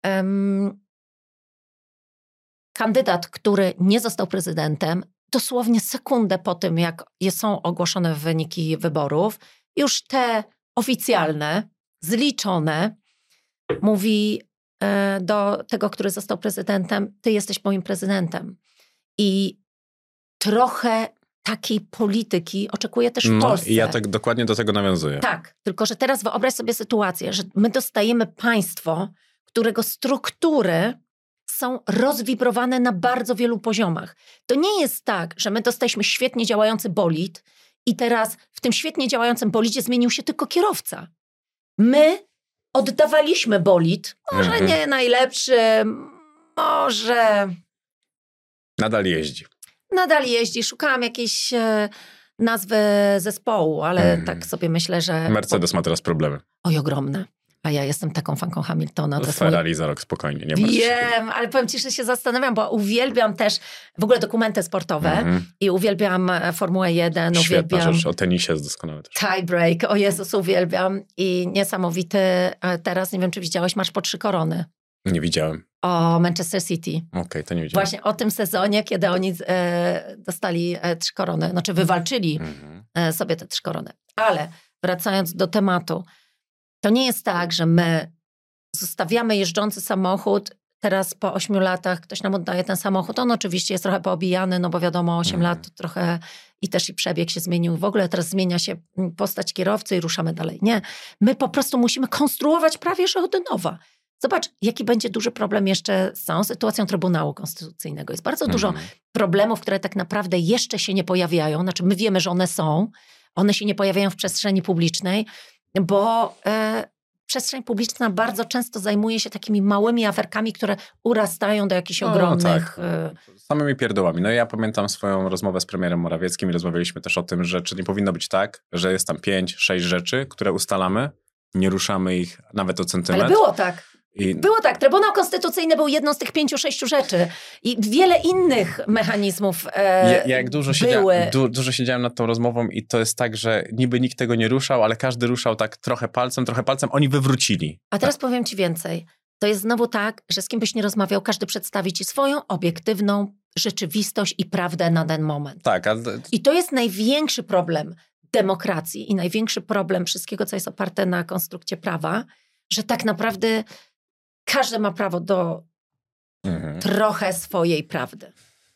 S5: kandydat, który nie został prezydentem, dosłownie sekundę po tym, jak są ogłoszone wyniki wyborów, już te oficjalne, zliczone, mówi do tego, który został prezydentem, ty jesteś moim prezydentem. I trochę takiej polityki oczekuję też w Polsce.
S2: I ja tak dokładnie do tego nawiązuję.
S5: Tak, tylko że teraz wyobraź sobie sytuację, że my dostajemy państwo, którego struktury są rozwibrowane na bardzo wielu poziomach. To nie jest tak, że my dostaliśmy świetnie działający bolid i teraz w tym świetnie działającym bolidzie zmienił się tylko kierowca. My oddawaliśmy bolid, może nie najlepszy, może...
S2: Nadal jeździ.
S5: Nadal jeździ. Szukałam jakiejś nazwy zespołu, ale tak sobie myślę, że...
S2: Mercedes ma teraz problemy.
S5: Oj, ogromne. A ja jestem taką fanką Hamiltona. To
S2: Ferrari za rok, spokojnie, nie martw się.
S5: Wiem, ale powiem ci, że się zastanawiam, bo uwielbiam też w ogóle dokumenty sportowe i uwielbiam Formułę 1.
S2: Świetna
S5: uwielbiam
S2: rzecz, o tenisie jest doskonałe też.
S5: Tie-break, o Jezus, uwielbiam. I niesamowity, teraz nie wiem, czy widziałeś, Marsz po 3 korony.
S2: Nie widziałem.
S5: O Manchester City.
S2: Okej, to nie widziałem.
S5: Właśnie o tym sezonie, kiedy oni dostali 3 korony, znaczy wywalczyli sobie te 3 korony. Ale wracając do tematu, to nie jest tak, że my zostawiamy jeżdżący samochód teraz po 8 latach ktoś nam oddaje ten samochód. On oczywiście jest trochę poobijany, no bo wiadomo, 8 lat to trochę i też i przebieg się zmienił. W ogóle teraz zmienia się postać kierowcy i ruszamy dalej. Nie, my po prostu musimy konstruować prawie że od nowa. Zobacz, jaki będzie duży problem jeszcze z całą sytuacją Trybunału Konstytucyjnego. Jest bardzo dużo problemów, które tak naprawdę jeszcze się nie pojawiają. Znaczy my wiemy, że one są. One się nie pojawiają w przestrzeni publicznej, bo przestrzeń publiczna bardzo często zajmuje się takimi małymi aferkami, które urastają do jakichś ogromnych...
S2: Samymi pierdołami. No ja pamiętam swoją rozmowę z premierem Morawieckim i rozmawialiśmy też o tym, że czy nie powinno być tak, że jest tam 5-6 rzeczy, które ustalamy, nie ruszamy ich nawet o centymetr.
S5: Ale było tak. Było tak. Trybunał Konstytucyjny był jedną z tych 5-6 rzeczy. I wiele innych mechanizmów
S2: jak dużo siedziałem nad tą rozmową i to jest tak, że niby nikt tego nie ruszał, ale każdy ruszał tak trochę palcem, oni wywrócili. A
S5: teraz powiem ci więcej. To jest znowu tak, że z kim byś nie rozmawiał, każdy przedstawi ci swoją obiektywną rzeczywistość i prawdę na ten moment.
S2: Tak.
S5: I to jest największy problem demokracji i największy problem wszystkiego, co jest oparte na konstrukcie prawa, że tak naprawdę każdy ma prawo do trochę swojej prawdy.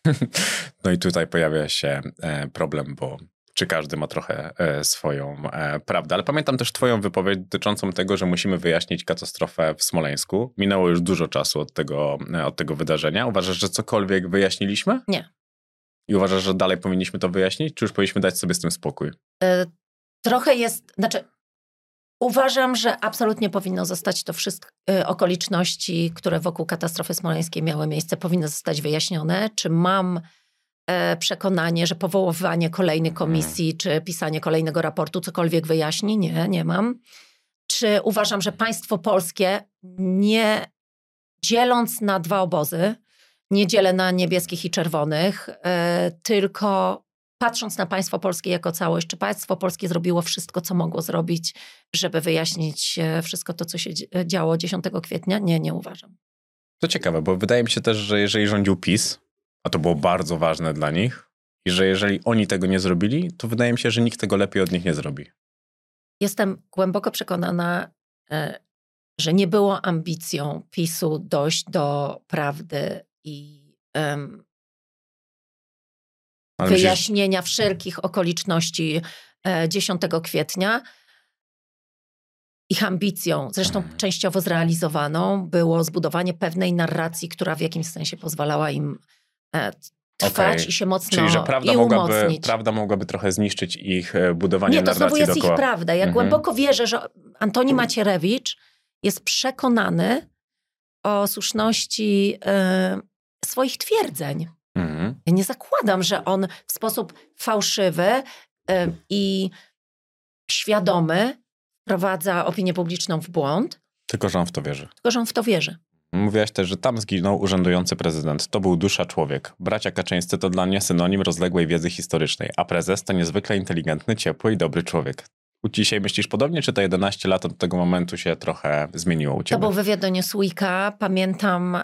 S2: No i tutaj pojawia się problem, bo czy każdy ma trochę swoją prawdę. Ale pamiętam też twoją wypowiedź dotyczącą tego, że musimy wyjaśnić katastrofę w Smoleńsku. Minęło już dużo czasu od tego wydarzenia. Uważasz, że cokolwiek wyjaśniliśmy?
S5: Nie.
S2: I uważasz, że dalej powinniśmy to wyjaśnić? Czy już powinniśmy dać sobie z tym spokój?
S5: Trochę jest... Uważam, że absolutnie powinno zostać to wszystkie okoliczności, które wokół katastrofy smoleńskiej miały miejsce, powinny zostać wyjaśnione. Czy mam przekonanie, że powoływanie kolejnej komisji, czy pisanie kolejnego raportu cokolwiek wyjaśni? Nie, nie mam. Czy uważam, że państwo polskie, nie dzieląc na dwa obozy, nie dzielę na niebieskich i czerwonych, tylko patrząc na państwo polskie jako całość, czy państwo polskie zrobiło wszystko, co mogło zrobić, żeby wyjaśnić wszystko to, co się działo 10 kwietnia? Nie, nie uważam.
S2: To ciekawe, bo wydaje mi się też, że jeżeli rządził PiS, a to było bardzo ważne dla nich, i że jeżeli oni tego nie zrobili, to wydaje mi się, że nikt tego lepiej od nich nie zrobi.
S5: Jestem głęboko przekonana, że nie było ambicją PiS-u dojść do prawdy i wyjaśnienia wszelkich okoliczności 10 kwietnia. Ich ambicją, zresztą częściowo zrealizowaną, było zbudowanie pewnej narracji, która w jakimś sensie pozwalała im trwać i się mocno
S2: Czyli, że
S5: umocnić.
S2: Prawda mogłaby trochę zniszczyć ich budowanie narracji dookoła.
S5: Nie, to znowu jest ich prawda. Ja głęboko wierzę, że Antoni Macierewicz jest przekonany o słuszności swoich twierdzeń. Ja nie zakładam, że on w sposób fałszywy i świadomy wprowadza opinię publiczną w błąd.
S2: Tylko, że on w to wierzy. Mówiłaś też, że tam zginął urzędujący prezydent. To był dusza człowiek. Bracia Kaczyńscy to dla mnie synonim rozległej wiedzy historycznej, a prezes to niezwykle inteligentny, ciepły i dobry człowiek. Dzisiaj myślisz podobnie, czy te 11 lat od tego momentu się trochę zmieniło u ciebie?
S5: To był wywiad do Newsweeka. Pamiętam,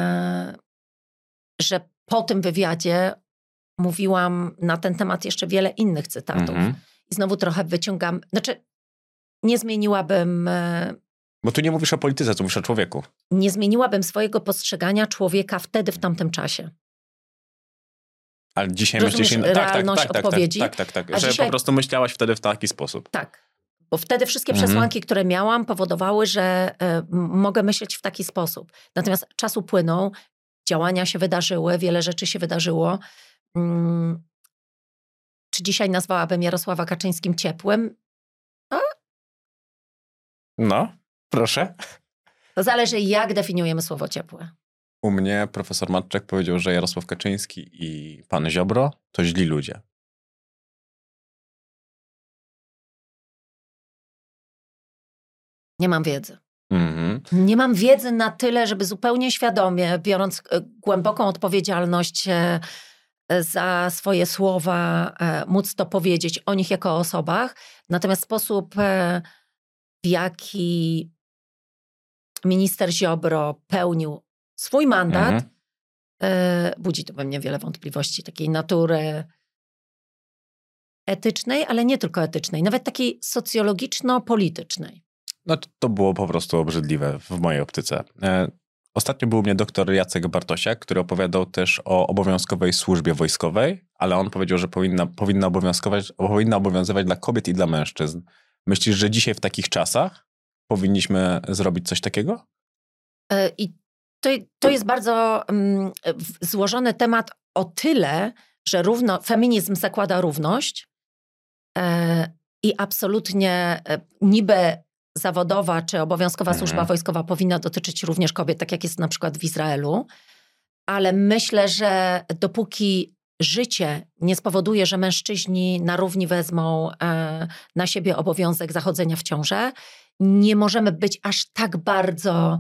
S5: że po tym wywiadzie mówiłam na ten temat jeszcze wiele innych cytatów. I znowu trochę wyciągam... nie zmieniłabym...
S2: Bo tu nie mówisz o polityce, tu mówisz o człowieku.
S5: Nie zmieniłabym swojego postrzegania człowieka wtedy w tamtym czasie.
S2: Ale dzisiaj
S5: myślisz... realność odpowiedzi?
S2: Tak. Że dzisiaj... po prostu myślałaś wtedy w taki sposób.
S5: Tak. Bo wtedy wszystkie przesłanki, które miałam, powodowały, że mogę myśleć w taki sposób. Natomiast czas upłynął, działania się wydarzyły, wiele rzeczy się wydarzyło. Czy dzisiaj nazwałabym Jarosława Kaczyńskim ciepłym?
S2: No, proszę.
S5: To zależy, jak definiujemy słowo ciepłe.
S2: U mnie profesor Matczek powiedział, że Jarosław Kaczyński i pan Ziobro to źli ludzie.
S5: Nie mam wiedzy. Nie mam wiedzy na tyle, żeby zupełnie świadomie, biorąc głęboką odpowiedzialność za swoje słowa, móc to powiedzieć o nich jako o osobach. Natomiast sposób, w jaki minister Ziobro pełnił swój mandat, budzi to we mnie wiele wątpliwości takiej natury etycznej, ale nie tylko etycznej, nawet takiej socjologiczno-politycznej.
S2: No to było po prostu obrzydliwe w mojej optyce. Ostatnio był u mnie doktor Jacek Bartosiak, który opowiadał też o obowiązkowej służbie wojskowej, ale on powiedział, że powinna obowiązywać dla kobiet i dla mężczyzn. Myślisz, że dzisiaj w takich czasach powinniśmy zrobić coś takiego?
S5: I to jest bardzo złożony temat o tyle, że feminizm zakłada równość i absolutnie niby zawodowa czy obowiązkowa służba wojskowa powinna dotyczyć również kobiet, tak jak jest na przykład w Izraelu. Ale myślę, że dopóki życie nie spowoduje, że mężczyźni na równi wezmą na siebie obowiązek zachodzenia w ciążę, nie możemy być aż tak bardzo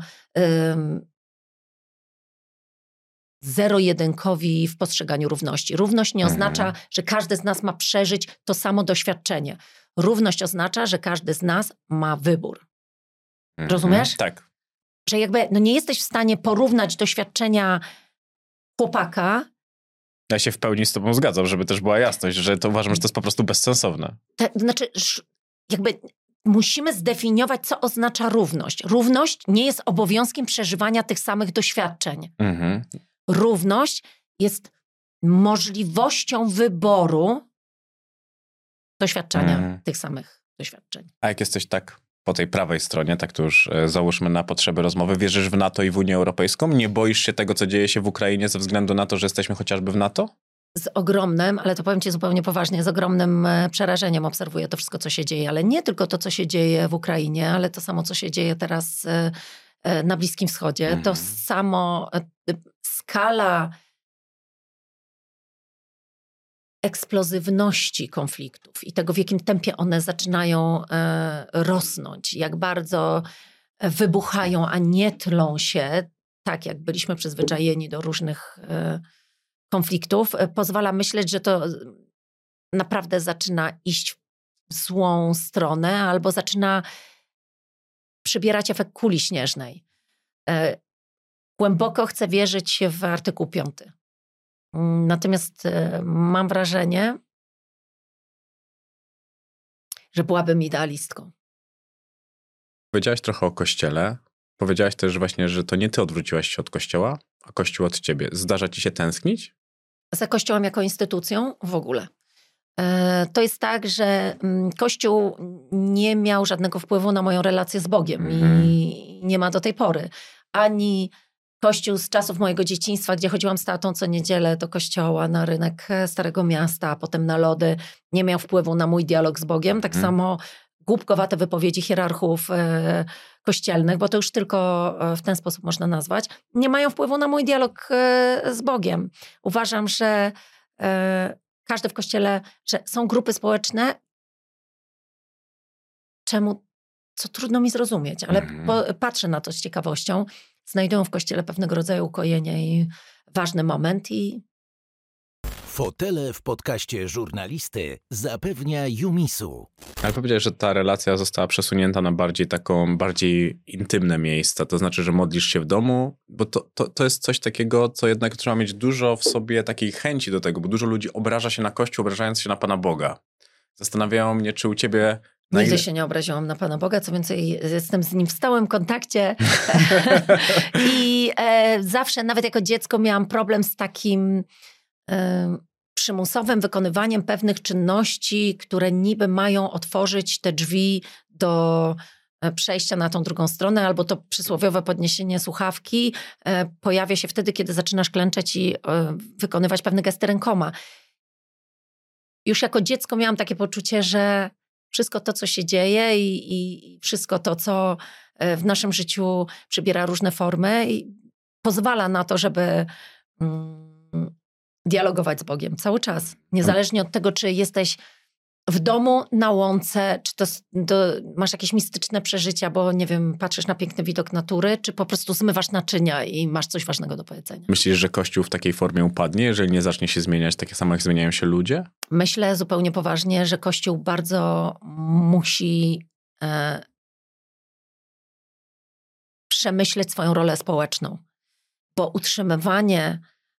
S5: zero-jedynkowi w postrzeganiu równości. Równość nie oznacza, że każdy z nas ma przeżyć to samo doświadczenie. Równość oznacza, że każdy z nas ma wybór. Rozumiesz?
S2: Tak.
S5: Że jakby nie jesteś w stanie porównać doświadczenia chłopaka.
S2: Ja się w pełni z tobą zgadzam, żeby też była jasność, że to uważam, że to jest po prostu bezsensowne.
S5: To znaczy, jakby musimy zdefiniować, co oznacza równość. Równość nie jest obowiązkiem przeżywania tych samych doświadczeń. Równość jest możliwością wyboru doświadczenia tych samych doświadczeń.
S2: A jak jesteś tak po tej prawej stronie, tak to już załóżmy na potrzeby rozmowy, wierzysz w NATO i w Unię Europejską? Nie boisz się tego, co dzieje się w Ukrainie ze względu na to, że jesteśmy chociażby w NATO?
S5: Z ogromnym, ale to powiem ci zupełnie poważnie, z ogromnym przerażeniem obserwuję to wszystko, co się dzieje, ale nie tylko to, co się dzieje w Ukrainie, ale to samo, co się dzieje teraz na Bliskim Wschodzie. To samo skala eksplozywności konfliktów i tego, w jakim tempie one zaczynają rosnąć, jak bardzo wybuchają, a nie tlą się, tak jak byliśmy przyzwyczajeni do różnych konfliktów, pozwala myśleć, że to naprawdę zaczyna iść w złą stronę albo zaczyna przybierać efekt kuli śnieżnej. Głęboko chcę wierzyć w artykuł 5. Natomiast mam wrażenie, że byłabym idealistką.
S2: Powiedziałaś trochę o Kościele. Powiedziałaś też właśnie, że to nie ty odwróciłaś się od Kościoła, a Kościół od ciebie. Zdarza ci się tęsknić?
S5: Za Kościołem jako instytucją w ogóle. To jest tak, że Kościół nie miał żadnego wpływu na moją relację z Bogiem i nie ma do tej pory. Ani Kościół z czasów mojego dzieciństwa, gdzie chodziłam z tatą co niedzielę do kościoła, na rynek Starego Miasta, a potem na lody, nie miał wpływu na mój dialog z Bogiem. Tak samo głupkowate wypowiedzi hierarchów kościelnych, bo to już tylko w ten sposób można nazwać, nie mają wpływu na mój dialog z Bogiem. Uważam, że każdy w Kościele, że są grupy społeczne, co trudno mi zrozumieć, ale patrzę na to z ciekawością, znajdują w Kościele pewnego rodzaju ukojenie i ważny moment i...
S1: Fotele w podcaście żurnalisty zapewnia Jumisu.
S2: Ale powiedziałeś, że ta relacja została przesunięta na bardziej intymne miejsca. To znaczy, że modlisz się w domu, bo to jest coś takiego, co jednak trzeba mieć dużo w sobie takiej chęci do tego, bo dużo ludzi obraża się na Kościół, obrażając się na Pana Boga. Zastanawiało mnie, czy u ciebie...
S5: Nigdy się nie obraziłam na Pana Boga, co więcej, jestem z nim w stałym kontakcie i zawsze, nawet jako dziecko, miałam problem z takim przymusowym wykonywaniem pewnych czynności, które niby mają otworzyć te drzwi do przejścia na tą drugą stronę, albo to przysłowiowe podniesienie słuchawki pojawia się wtedy, kiedy zaczynasz klęczeć i wykonywać pewne gesty rękoma. Już jako dziecko miałam takie poczucie, że wszystko to, co się dzieje i wszystko to, co w naszym życiu przybiera różne formy i pozwala na to, żeby dialogować z Bogiem cały czas. Niezależnie od tego, czy jesteś w domu, na łące, czy masz jakieś mistyczne przeżycia, bo nie wiem, patrzysz na piękny widok natury, czy po prostu zmywasz naczynia i masz coś ważnego do powiedzenia.
S2: Myślisz, że Kościół w takiej formie upadnie, jeżeli nie zacznie się zmieniać takie samo, jak zmieniają się ludzie?
S5: Myślę zupełnie poważnie, że Kościół bardzo musi przemyśleć swoją rolę społeczną, bo utrzymywanie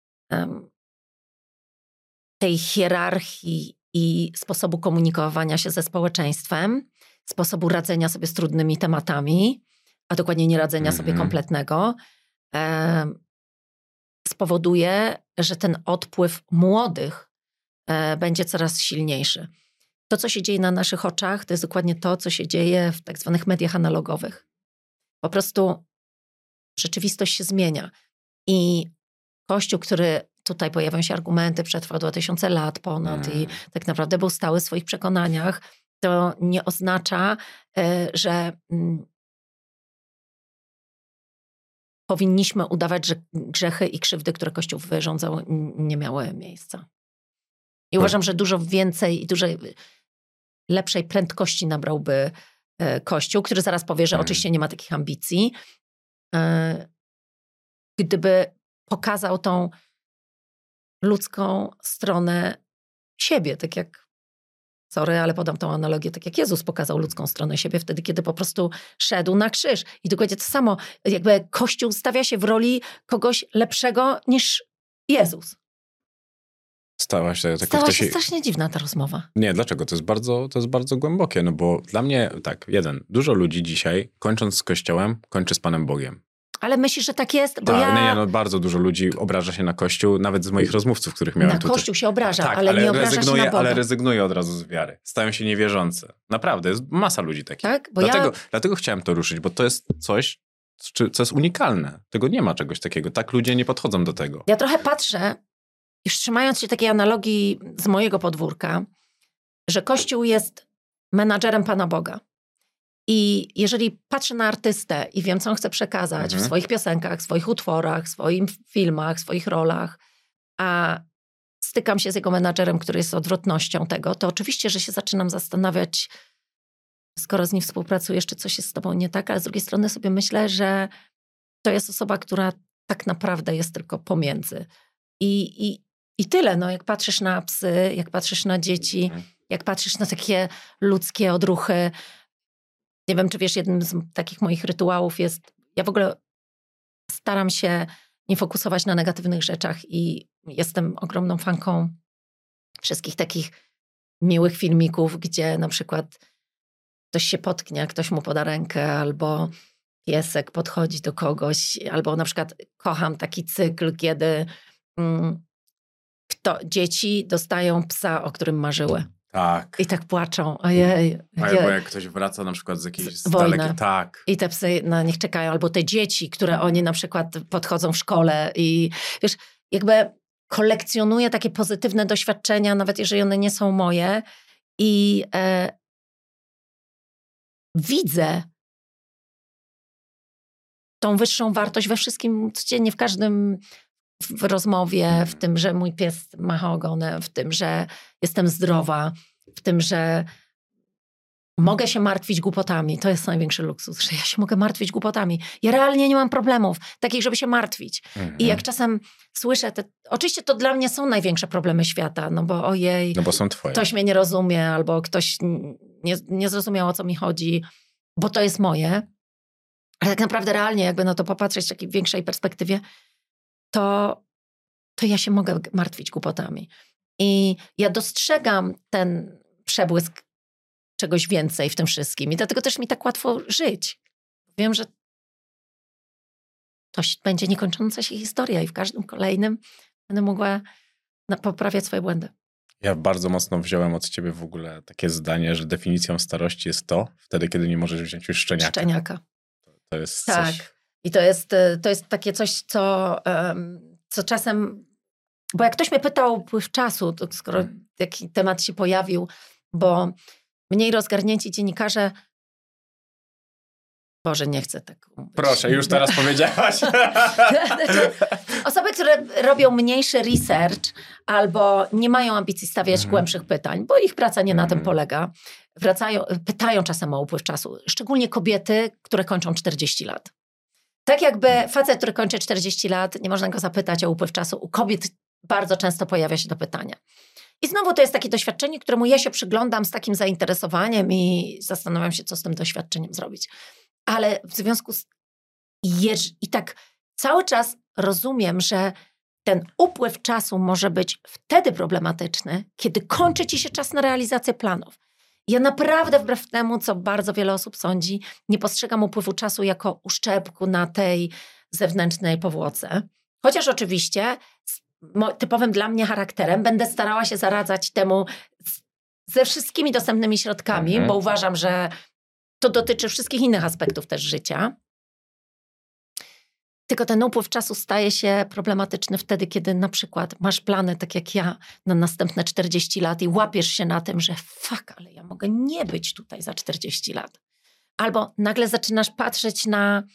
S5: tej hierarchii i sposobu komunikowania się ze społeczeństwem, sposobu radzenia sobie z trudnymi tematami, a dokładnie nie radzenia sobie kompletnego, spowoduje, że ten odpływ młodych będzie coraz silniejszy. To, co się dzieje na naszych oczach, to jest dokładnie to, co się dzieje w tak zwanych mediach analogowych. Po prostu rzeczywistość się zmienia. I Kościół, który tutaj pojawiają się argumenty, przetrwał 2000 lat ponad i tak naprawdę był stały w swoich przekonaniach, to nie oznacza, że powinniśmy udawać, że grzechy i krzywdy, które Kościół wyrządzał, nie miały miejsca. I uważam, że dużo więcej i dużo lepszej prędkości nabrałby Kościół, który zaraz powie, że oczywiście nie ma takich ambicji, gdyby pokazał tą ludzką stronę siebie, tak jak, sorry, ale podam tą analogię, tak jak Jezus pokazał ludzką stronę siebie wtedy, kiedy po prostu szedł na krzyż. I dokładnie to samo, jakby Kościół stawia się w roli kogoś lepszego niż Jezus.
S2: Stała się
S5: strasznie dziwna ta rozmowa.
S2: Nie, dlaczego? To jest bardzo głębokie, no bo dla mnie, tak, dużo ludzi dzisiaj, kończąc z Kościołem, kończy z Panem Bogiem.
S5: Ale myślisz, że tak jest? Bo
S2: bardzo dużo ludzi obraża się na Kościół, nawet z moich rozmówców, których miałem tutaj.
S5: Na Kościół się obraża, ale nie obraża się na Boga.
S2: Ale rezygnuje od razu z wiary. Stają się niewierzący. Naprawdę, jest masa ludzi takich.
S5: Tak?
S2: Dlatego chciałem to ruszyć, bo to jest coś, co jest unikalne. Tego nie ma czegoś takiego. Tak ludzie nie podchodzą do tego.
S5: Ja trochę patrzę, już trzymając się takiej analogii z mojego podwórka, że Kościół jest menadżerem Pana Boga. I jeżeli patrzę na artystę i wiem, co on chce przekazać w swoich piosenkach, w swoich utworach, w swoich filmach, w swoich rolach, a stykam się z jego menadżerem, który jest odwrotnością tego, to oczywiście, że się zaczynam zastanawiać, skoro z nim współpracujesz, czy coś jest z tobą nie tak, ale z drugiej strony sobie myślę, że to jest osoba, która tak naprawdę jest tylko pomiędzy. I tyle, no, jak patrzysz na psy, jak patrzysz na dzieci, jak patrzysz na takie ludzkie odruchy. Nie wiem, czy wiesz, jednym z takich moich rytuałów jest, ja w ogóle staram się nie fokusować na negatywnych rzeczach i jestem ogromną fanką wszystkich takich miłych filmików, gdzie na przykład ktoś się potknie, ktoś mu poda rękę, albo piesek podchodzi do kogoś, albo na przykład kocham taki cykl, kiedy dzieci dostają psa, o którym marzyły.
S2: Tak.
S5: I tak płaczą. Ojej.
S2: Albo jak ktoś wraca na przykład z jakiejś
S5: wojny.
S2: Tak.
S5: I te psy na nich czekają. Albo te dzieci, które oni na przykład podchodzą w szkole i wiesz, jakby kolekcjonuję takie pozytywne doświadczenia, nawet jeżeli one nie są moje. I widzę tą wyższą wartość we wszystkim codziennie, w każdym w rozmowie, w tym, że mój pies macha ogonem, w tym, że jestem zdrowa, w tym, że mogę się martwić głupotami. To jest największy luksus, że ja się mogę martwić głupotami. Ja realnie nie mam problemów takich, żeby się martwić. I jak czasem słyszę, oczywiście to dla mnie są największe problemy świata, no bo ojej,
S2: no bo są twoje.
S5: Ktoś mnie nie rozumie, albo ktoś nie zrozumiał, o co mi chodzi, bo to jest moje. Ale tak naprawdę realnie, jakby na to popatrzeć w takiej większej perspektywie, to ja się mogę martwić głupotami. I ja dostrzegam ten przebłysk czegoś więcej w tym wszystkim. I dlatego też mi tak łatwo żyć. Wiem, że to będzie niekończąca się historia i w każdym kolejnym będę mogła poprawiać swoje błędy.
S2: Ja bardzo mocno wziąłem od ciebie w ogóle takie zdanie, że definicją starości jest to, wtedy, kiedy nie możesz wziąć już szczeniaka. To jest
S5: tak.
S2: coś...
S5: I to jest takie coś, co czasem... Bo jak ktoś mnie pytał upływ czasu, to skoro taki temat się pojawił, bo mniej rozgarnięci dziennikarze... Boże, nie chcę tak mówić.
S2: Proszę, już teraz powiedziałaś.
S5: Osoby, które robią mniejszy research albo nie mają ambicji stawiać głębszych pytań, bo ich praca nie na tym polega, pytają czasem o upływ czasu. Szczególnie kobiety, które kończą 40 lat. Tak jakby facet, który kończy 40 lat, nie można go zapytać o upływ czasu. U kobiet bardzo często pojawia się to pytanie. I znowu to jest takie doświadczenie, któremu ja się przyglądam z takim zainteresowaniem i zastanawiam się, co z tym doświadczeniem zrobić. Ale w związku z... I tak cały czas rozumiem, że ten upływ czasu może być wtedy problematyczny, kiedy kończy ci się czas na realizację planów. Ja naprawdę wbrew temu, co bardzo wiele osób sądzi, nie postrzegam upływu czasu jako uszczerbku na tej zewnętrznej powłoce. Chociaż oczywiście typowym dla mnie charakterem będę starała się zaradzać temu ze wszystkimi dostępnymi środkami, bo uważam, że to dotyczy wszystkich innych aspektów też życia. Tylko ten upływ czasu staje się problematyczny wtedy, kiedy na przykład masz plany, tak jak ja, na następne 40 lat i łapiesz się na tym, że ale ja mogę nie być tutaj za 40 lat. Albo nagle zaczynasz patrzeć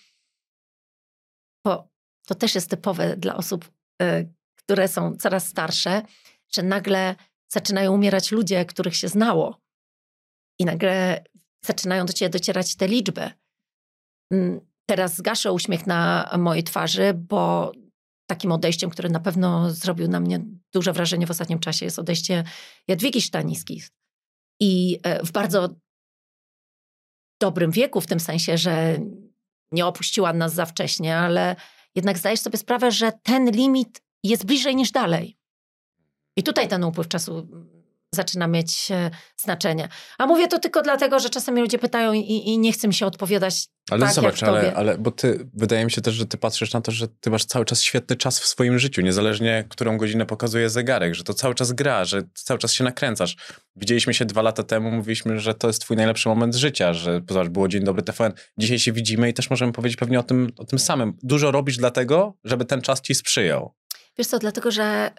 S5: bo to też jest typowe dla osób, które są coraz starsze, że nagle zaczynają umierać ludzie, których się znało. I nagle zaczynają do ciebie docierać te liczby. Teraz zgaszę uśmiech na mojej twarzy, bo takim odejściem, które na pewno zrobił na mnie duże wrażenie w ostatnim czasie, jest odejście Jadwigi Staniskis. I w bardzo dobrym wieku, w tym sensie, że nie opuściła nas za wcześnie, ale jednak zdajesz sobie sprawę, że ten limit jest bliżej niż dalej. I tutaj ten upływ czasu zaczyna mieć znaczenie. A mówię to tylko dlatego, że czasami ludzie pytają i nie chcę mi się odpowiadać tak
S2: zobacz,
S5: jak tobie.
S2: ale bo wydaje mi się też, że ty patrzysz na to, że ty masz cały czas świetny czas w swoim życiu, niezależnie którą godzinę pokazuje zegarek, że to cały czas gra, że cały czas się nakręcasz. Widzieliśmy się 2 lata temu, mówiliśmy, że to jest twój najlepszy moment życia, że zobacz, było Dzień Dobry TVN. Dzisiaj się widzimy i też możemy powiedzieć pewnie o tym samym. Dużo robisz dlatego, żeby ten czas ci sprzyjał.
S5: Wiesz co, dlatego, że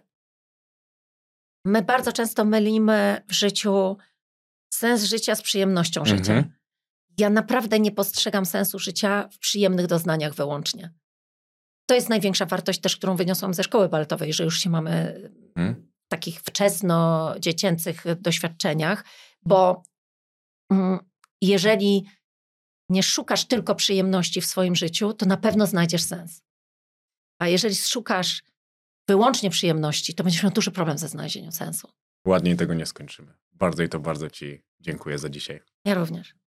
S5: my bardzo często mylimy w życiu sens życia z przyjemnością życia. Ja naprawdę nie postrzegam sensu życia w przyjemnych doznaniach wyłącznie. To jest największa wartość też, którą wyniosłam ze szkoły baletowej, że już się mamy w takich wczesno-dziecięcych doświadczeniach, bo jeżeli nie szukasz tylko przyjemności w swoim życiu, to na pewno znajdziesz sens. A jeżeli szukasz wyłącznie przyjemności, to będziesz miał duży problem ze znalezieniem sensu.
S2: Ładniej tego nie skończymy. Bardzo ci dziękuję za dzisiaj.
S5: Ja również.